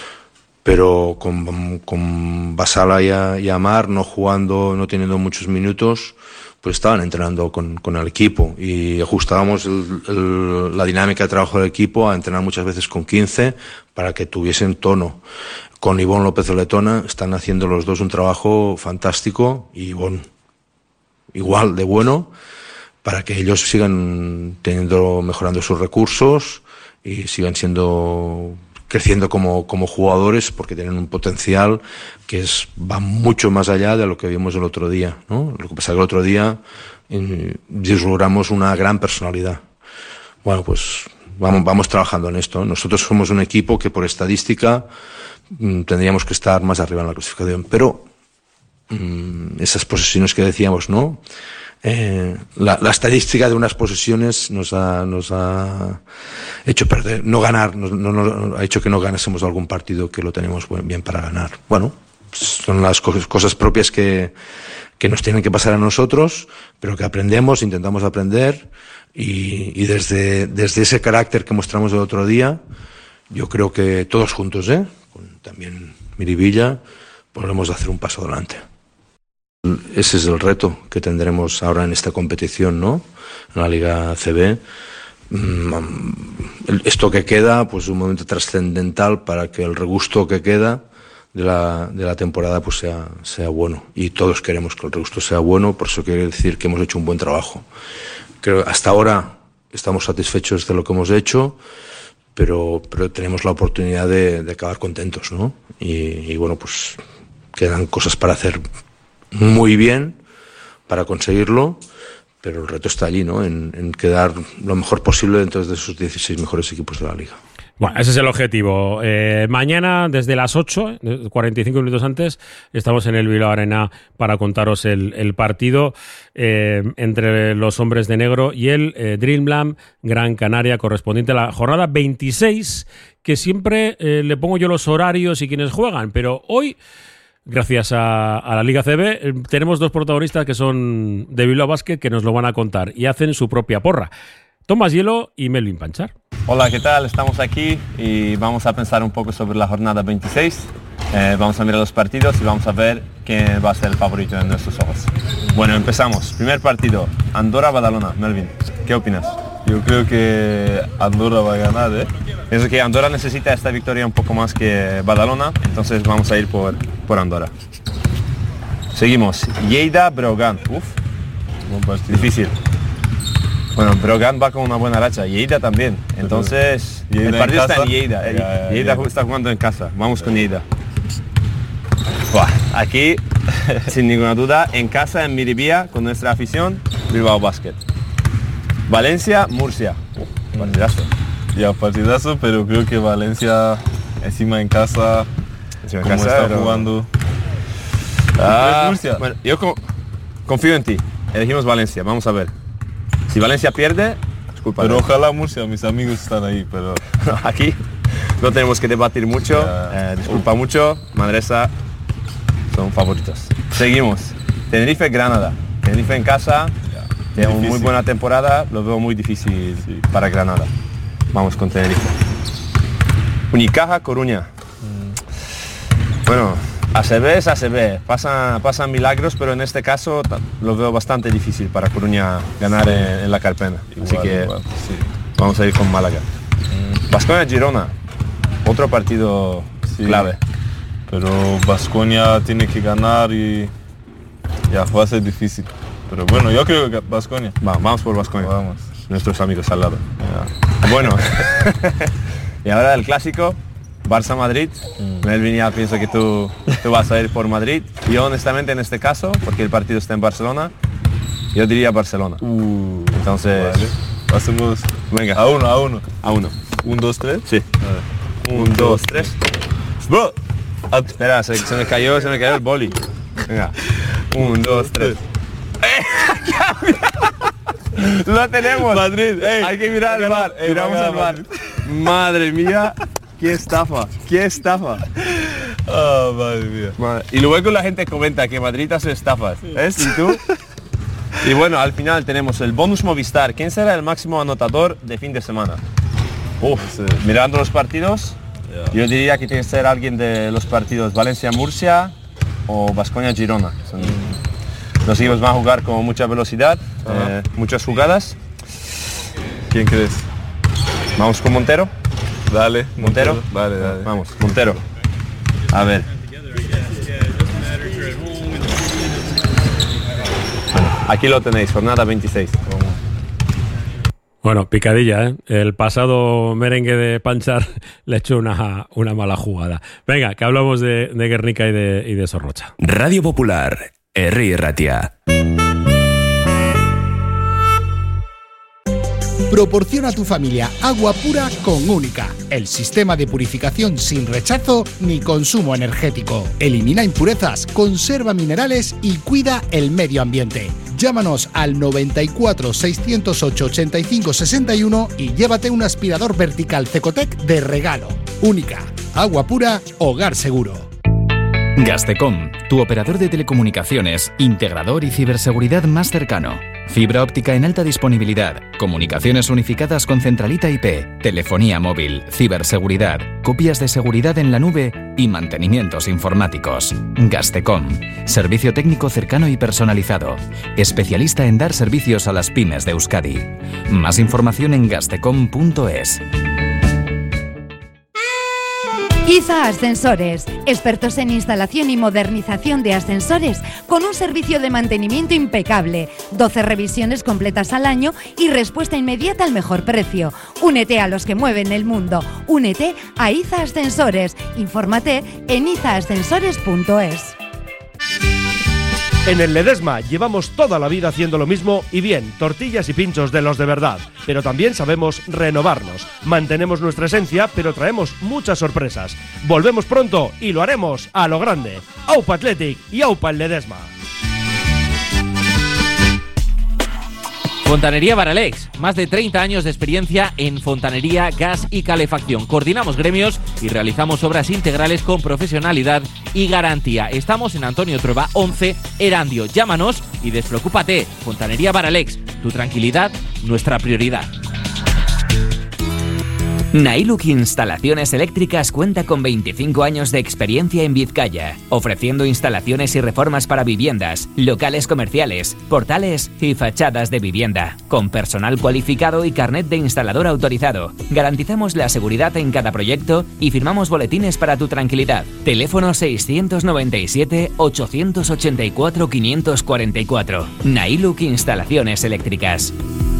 Pero con, con Basala y, a, y Amar no jugando, no teniendo muchos minutos, pues estaban entrenando con, con el equipo y ajustábamos el, el, la dinámica de trabajo del equipo a entrenar muchas veces con quince para que tuviesen tono. Con Ivonne López Oletona están haciendo los dos un trabajo fantástico y Ivonne igual de bueno para que ellos sigan teniendo, mejorando sus recursos y sigan siendo creciendo como, como jugadores porque tienen un potencial que es, va mucho más allá de lo que vimos el otro día, ¿no? Lo que pasa es que el otro día eh, vislumbramos una gran personalidad. Bueno, pues vamos, vamos trabajando en esto. Nosotros somos un equipo que por estadística mm, tendríamos que estar más arriba en la clasificación, pero mm, esas posesiones que decíamos, ¿no? Eh, la, la estadística de unas posesiones nos ha, nos ha hecho perder, no ganar, no, no, no, ha hecho que no ganásemos algún partido que lo tenemos bien para ganar. Bueno, son las cosas, cosas propias que, que nos tienen que pasar a nosotros, pero que aprendemos, intentamos aprender y, y desde, desde ese carácter que mostramos el otro día, yo creo que todos juntos, ¿eh? Con también Miribilla, podremos hacer un paso adelante. Ese es el reto que tendremos ahora en esta competición, ¿no? En la Liga C B. Esto que queda, pues un momento trascendental para que el regusto que queda de la, de la temporada pues sea, sea bueno. Y todos queremos que el regusto sea bueno, por eso quiere decir que hemos hecho un buen trabajo. Creo que hasta ahora estamos satisfechos de lo que hemos hecho, pero, pero tenemos la oportunidad de, de acabar contentos, ¿no? Y, y bueno, pues quedan cosas para hacer muy bien para conseguirlo, pero el reto está allí, ¿no? En, en quedar lo mejor posible dentro de esos dieciséis mejores equipos de la liga. Bueno, ese es el objetivo. Eh, mañana, desde las ocho, cuarenta y cinco minutos antes, estamos en el Bilbao Arena para contaros el, el partido eh, entre los hombres de negro y el eh, Dreamland Gran Canaria, correspondiente a la jornada veintiséis, que siempre eh, le pongo yo los horarios y quienes juegan, pero hoy, gracias a, a la Liga C B, eh, tenemos dos protagonistas que son de Bilbao Basket que nos lo van a contar y hacen su propia porra. Tomás Hielo y Melvin Panchar. Hola, ¿qué tal? Estamos aquí y vamos a pensar un poco sobre la jornada veintiséis. Eh, vamos a mirar los partidos y vamos a ver quién va a ser el favorito en nuestros ojos. Bueno, empezamos. Primer partido, Andorra-Badalona. Melvin, ¿qué opinas? Yo creo que Andorra va a ganar, ¿eh? Pienso que Andorra necesita esta victoria un poco más que Badalona, entonces vamos a ir por, por Andorra. Seguimos, Lleida-Breogán. Uf, difícil. Bueno, Breogán va con una buena racha, Lleida también, entonces el partido está en Lleida, ya, ya, Lleida ya. Está jugando en casa, vamos con Lleida. Buah, aquí, sin ninguna duda, en casa, en Miribilla, con nuestra afición, Bilbao Basket. Valencia, Murcia, uh, partidazo. Ya, partidazo, pero creo que Valencia encima en casa, encima en casa está pero... jugando. Ah, Murcia. Bueno, yo co confío en ti, elegimos Valencia, vamos a ver. Si Valencia pierde, disculpa. Pero ojalá Murcia, mis amigos están ahí, pero... Aquí no tenemos que debatir mucho, eh, disculpa uh. mucho, Manresa son favoritos. Seguimos, Tenerife-Granada. Tenerife en casa, tiene una muy buena temporada, lo veo muy difícil sí. para Granada. Vamos con Tenerife. Unicaja-Coruña. Mm. Bueno, A C B es A C B, pasan, pasan milagros, pero en este caso lo veo bastante difícil para Coruña ganar en, en la Carpena. Igual, así que igual, sí. vamos a ir con Málaga. Mm. Baskonia-Girona, otro partido sí, clave. Pero Baskonia tiene que ganar y ya va a ser difícil. Pero bueno, yo creo que Baskonia. Va, vamos por Baskonia. Vamos. Nuestros amigos al lado. Ya. Bueno, y ahora el clásico. Barça-Madrid, mm. Melvin ya pienso que tú, tú vas a ir por Madrid. Yo honestamente en este caso, porque el partido está en Barcelona, yo diría Barcelona. Uh, Entonces, vale. Hacemos venga. A uno, a uno. A uno. Un, dos, tres. Sí. A ver. Un, Un dos, dos, tres. Bro. Espera, se, se me cayó, se me cayó el boli. Venga. Un, Un dos, dos, tres. Lo tenemos. Madrid, ey, hay que mirar el bar. Miramos al bar. Madre mía. ¡Qué estafa! ¡Qué estafa! Oh, madre mía. Madre. Y luego la gente comenta que Madrid hace estafas. ¿Ves? ¿Y tú? Y bueno, al final tenemos el bonus Movistar. ¿Quién será el máximo anotador de fin de semana? Uf, sí. Mirando los partidos, yeah. yo diría que tiene que ser alguien de los partidos Valencia-Murcia o Baskonia-Girona. Son... Los equipos van a jugar con mucha velocidad, eh, muchas jugadas. ¿Quién crees? Vamos con Montero. Dale, Montero. Montero. Dale, dale. Vamos, Montero. A ver. Bueno, aquí lo tenéis, jornada veintiséis. Bueno, picadilla, ¿eh? El pasado merengue de Panchar le ha hecho una, una mala jugada. Venga, que hablamos de, de Guernica y de, y de Zornocha. Radio Popular, Herri Ratia. Proporciona a tu familia agua pura con Única, el sistema de purificación sin rechazo ni consumo energético. Elimina impurezas, conserva minerales y cuida el medio ambiente. Llámanos al noventa y cuatro, seiscientos ocho, ochenta y cinco, sesenta y uno y llévate un aspirador vertical Cecotec de regalo. Única, agua pura, hogar seguro. Gastecom, tu operador de telecomunicaciones, integrador y ciberseguridad más cercano. Fibra óptica en alta disponibilidad, comunicaciones unificadas con centralita I P, telefonía móvil, ciberseguridad, copias de seguridad en la nube y mantenimientos informáticos. Gastecom, servicio técnico cercano y personalizado, especialista en dar servicios a las pymes de Euskadi. Más información en gastecom punto es. IZA Ascensores, expertos en instalación y modernización de ascensores con un servicio de mantenimiento impecable, doce revisiones completas al año y respuesta inmediata al mejor precio. Únete a los que mueven el mundo, únete a IZA Ascensores, infórmate en iza ascensores punto es. En el Ledesma llevamos toda la vida haciendo lo mismo y bien, tortillas y pinchos de los de verdad, pero también sabemos renovarnos. Mantenemos nuestra esencia, pero traemos muchas sorpresas. Volvemos pronto y lo haremos a lo grande. Aupa Athletic y Aupa el Ledesma. Fontanería Baralex, más de treinta años de experiencia en fontanería, gas y calefacción. Coordinamos gremios y realizamos obras integrales con profesionalidad y garantía. Estamos en Antonio Trueba once, Erandio. Llámanos y despreocúpate. Fontanería Baralex, tu tranquilidad, nuestra prioridad. Nailuk Instalaciones Eléctricas cuenta con veinticinco años de experiencia en Vizcaya, ofreciendo instalaciones y reformas para viviendas, locales comerciales, portales y fachadas de vivienda. Con personal cualificado y carnet de instalador autorizado, garantizamos la seguridad en cada proyecto y firmamos boletines para tu tranquilidad. Teléfono seiscientos noventa y siete, ochocientos ochenta y cuatro, quinientos cuarenta y cuatro. Nailuk Instalaciones Eléctricas.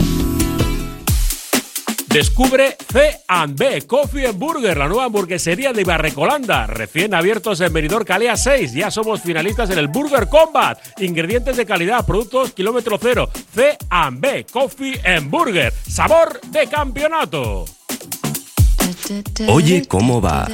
Descubre C and B Coffee and Burger, la nueva hamburguesería de Ibarrecolanda, recién abiertos en Benidorm Calea seis. Ya somos finalistas en el Burger Combat. Ingredientes de calidad, productos kilómetro cero. C and B Coffee and Burger, sabor de campeonato. Oye, ¿cómo va?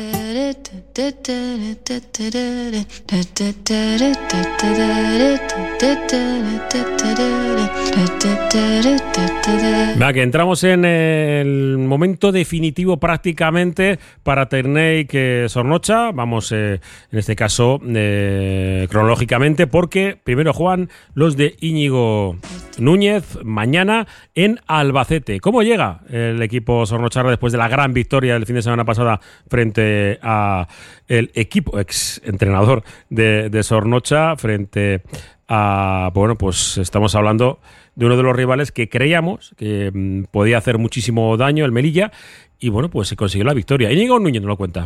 Va, que entramos en el momento definitivo prácticamente para Terneic Zornocha. Vamos, eh, en este caso, eh, cronológicamente, porque primero juegan los de Íñigo Núñez mañana en Albacete. ¿Cómo llega el equipo zornocharra después de la gran victoria del fin de semana pasada frente a el equipo ex entrenador de, de Zornocha, frente a, bueno, pues estamos hablando de uno de los rivales que creíamos que mmm, podía hacer muchísimo daño, el Melilla, y bueno, pues se consiguió la victoria. Íñigo Núñez nos lo cuenta.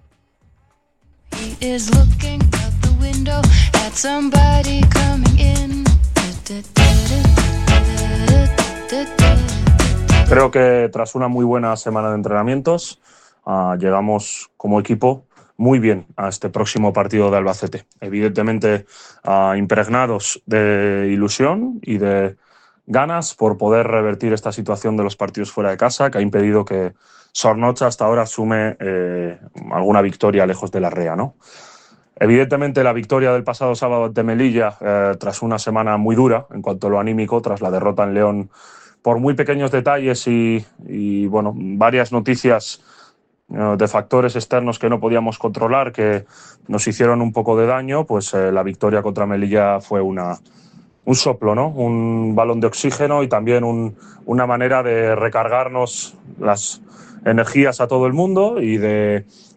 Creo que tras una muy buena semana de entrenamientos uh, llegamos como equipo muy bien a este próximo partido de Albacete. Evidentemente uh, impregnados de ilusión y de ganas por poder revertir esta situación de los partidos fuera de casa que ha impedido que Zornocha hasta ahora sume eh, alguna victoria lejos de la Rea, ¿no? Evidentemente la victoria del pasado sábado ante Melilla eh, tras una semana muy dura en cuanto a lo anímico, tras la derrota en León por muy pequeños detalles y, y bueno, varias noticias uh, de factores externos que no podíamos controlar que nos hicieron un poco de daño, pues eh, la victoria contra Melilla fue una, un soplo, ¿no? Un balón de oxígeno y también un, una manera de recargarnos las energías a todo el mundo y de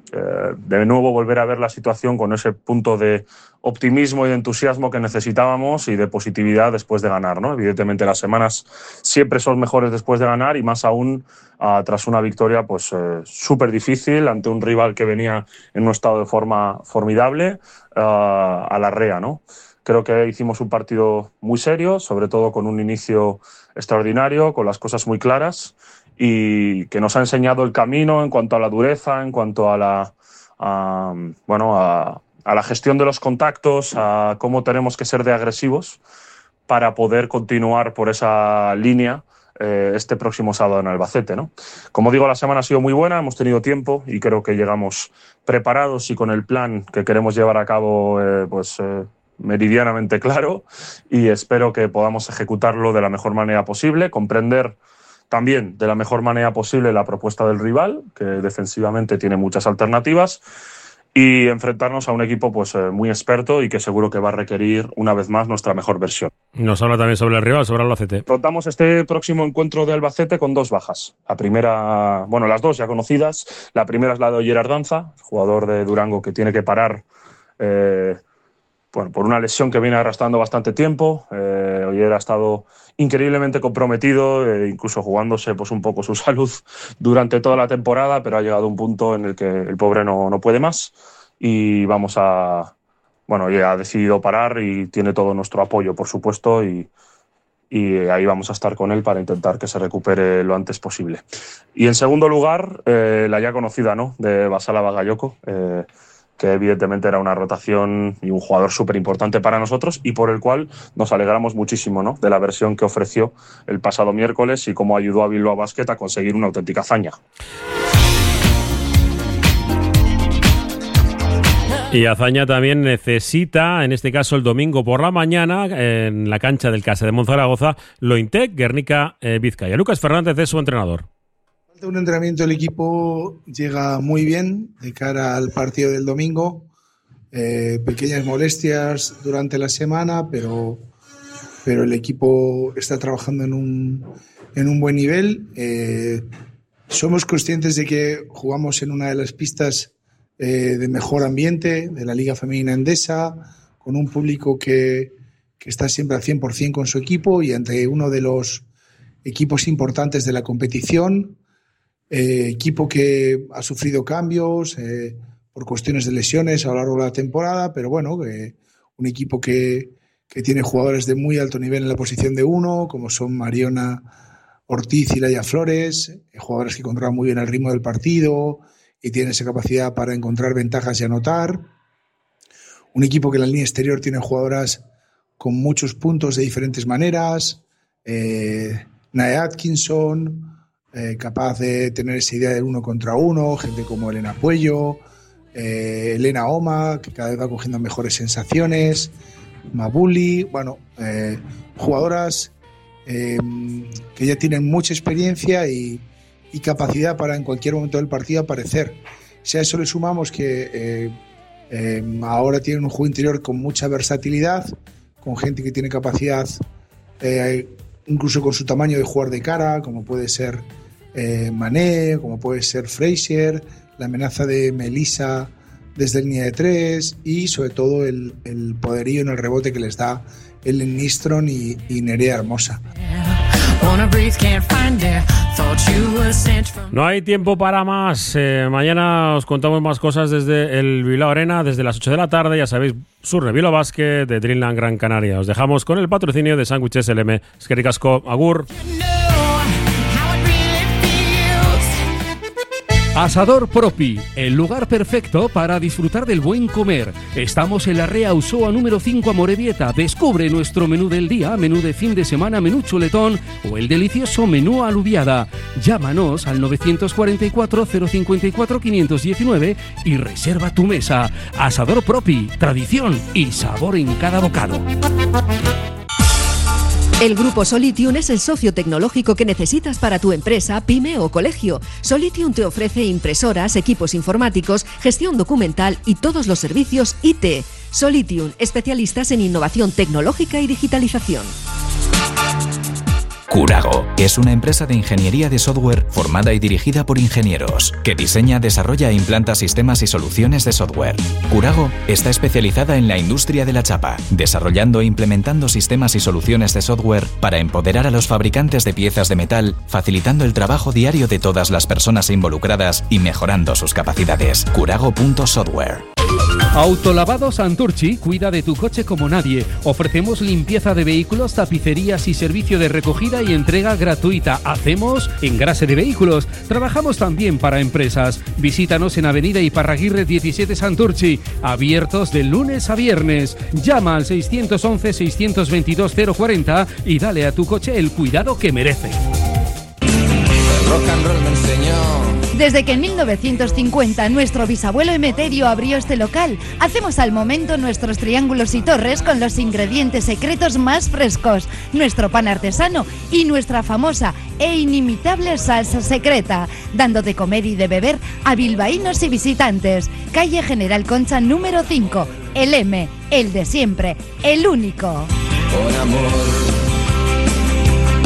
eh, de nuevo volver a ver la situación con ese punto de optimismo y de entusiasmo que necesitábamos y de positividad después de ganar, ¿no? Evidentemente las semanas siempre son mejores después de ganar y más aún uh, tras una victoria pues eh, súper difícil ante un rival que venía en un estado de forma formidable uh, a la Rea, ¿no? Creo que hicimos un partido muy serio, sobre todo con un inicio extraordinario, con las cosas muy claras y que nos ha enseñado el camino en cuanto a la dureza, en cuanto a la, a, bueno, a, a la gestión de los contactos, a cómo tenemos que ser de agresivos para poder continuar por esa línea eh, este próximo sábado en Albacete, ¿no? Como digo, la semana ha sido muy buena, hemos tenido tiempo y creo que llegamos preparados y con el plan que queremos llevar a cabo eh, pues, eh, meridianamente claro y espero que podamos ejecutarlo de la mejor manera posible, comprender también de la mejor manera posible la propuesta del rival, que defensivamente tiene muchas alternativas, y enfrentarnos a un equipo pues, eh, muy experto y que seguro que va a requerir una vez más nuestra mejor versión. Nos habla también sobre el rival, sobre Albacete. Afrontamos este próximo encuentro de Albacete con dos bajas. La primera, bueno, las dos ya conocidas. La primera es la de Oyer Ardanza, jugador de Durango que tiene que parar eh, bueno, por una lesión que viene arrastrando bastante tiempo. Eh, Oyer ha estado increíblemente comprometido, eh, incluso jugándose pues, un poco su salud durante toda la temporada, pero ha llegado un punto en el que el pobre no, no puede más y vamos a... Bueno, ya ha decidido parar y tiene todo nuestro apoyo, por supuesto, y, y ahí vamos a estar con él para intentar que se recupere lo antes posible. Y en segundo lugar, eh, la ya conocida, ¿no?, de Basala Bagayoko, eh, que evidentemente era una rotación y un jugador súper importante para nosotros y por el cual nos alegramos muchísimo, ¿no?, de la versión que ofreció el pasado miércoles y cómo ayudó a Bilbao Basket a conseguir una auténtica hazaña. Y hazaña también necesita, en este caso el domingo por la mañana, en la cancha del Casa de Monzaragoza, Lointec, Guernica, eh, Vizcaya. Lucas Fernández es su entrenador. Un entrenamiento, el equipo llega muy bien de cara al partido del domingo. Eh, pequeñas molestias durante la semana, pero, pero el equipo está trabajando en un, en un buen nivel. Eh, somos conscientes de que jugamos en una de las pistas eh, de mejor ambiente de la Liga Femenina Endesa, con un público que, que está siempre al cien por ciento con su equipo y ante uno de los equipos importantes de la competición. Eh, equipo que ha sufrido cambios eh, por cuestiones de lesiones a lo largo de la temporada, pero bueno, eh, un equipo que, que tiene jugadores de muy alto nivel en la posición de uno, como son Mariona Ortiz y Laia Flores, eh, jugadores que controlan muy bien el ritmo del partido y tienen esa capacidad para encontrar ventajas y anotar. Un equipo que en la línea exterior tiene jugadoras con muchos puntos de diferentes maneras, eh, Nae Atkinson, Eh, capaz de tener esa idea del uno contra uno, gente como Elena Puello, eh, Elena Oma, que cada vez va cogiendo mejores sensaciones, Mabuli, bueno, eh, jugadoras eh, que ya tienen mucha experiencia y, y capacidad para en cualquier momento del partido aparecer. Si a eso le sumamos que eh, eh, ahora tienen un juego interior con mucha versatilidad, con gente que tiene capacidad, eh, incluso con su tamaño de jugar de cara, como puede ser Eh, Mané, como puede ser Fraser, la amenaza de Melissa desde el línea de tres y sobre todo el, el poderío en el rebote que les da Ellen Nistron y, y Nerea Hermosa. No hay tiempo para más. Eh, mañana os contamos más cosas desde el Bilbao Arena, desde las ocho de la tarde. Ya sabéis, Surne Bilbao Basket de Dreamland Gran Canaria. Os dejamos con el patrocinio de Sándwiches L M. Eskerrik asko, agur. Asador Propi, el lugar perfecto para disfrutar del buen comer. Estamos en la Rea Auzoa número cinco Amorebieta. Descubre nuestro menú del día, menú de fin de semana, menú chuletón o el delicioso menú alubiada. Llámanos al nueve cuatro cuatro, cero cinco cuatro, cinco uno nueve y reserva tu mesa. Asador Propi, tradición y sabor en cada bocado. El Grupo Solitium es el socio tecnológico que necesitas para tu empresa, pyme o colegio. Solitium te ofrece impresoras, equipos informáticos, gestión documental y todos los servicios I T. Solitium, especialistas en innovación tecnológica y digitalización. Curago es una empresa de ingeniería de software formada y dirigida por ingenieros, que diseña, desarrolla e implanta sistemas y soluciones de software. Curago está especializada en la industria de la chapa, desarrollando e implementando sistemas y soluciones de software para empoderar a los fabricantes de piezas de metal, facilitando el trabajo diario de todas las personas involucradas y mejorando sus capacidades. Curago punto software. Autolavado Santurchi cuida de tu coche como nadie. Ofrecemos limpieza de vehículos, tapicerías y servicio de recogida y entrega gratuita. Hacemos engrase de vehículos. Trabajamos también para empresas. Visítanos en Avenida Iparraguirre diecisiete Santurchi. Abiertos de lunes a viernes. Llama al seiscientos once, seiscientos veintidós, cero cuarenta y dale a tu coche el cuidado que merece. El rock and roll me enseñó. Desde que en mil novecientos cincuenta nuestro bisabuelo Emeterio abrió este local, hacemos al momento nuestros triángulos y torres con los ingredientes secretos más frescos, nuestro pan artesano y nuestra famosa e inimitable salsa secreta, dando de comer y de beber a bilbaínos y visitantes. Calle General Concha número cinco, el M, el de siempre, el único. Con amor.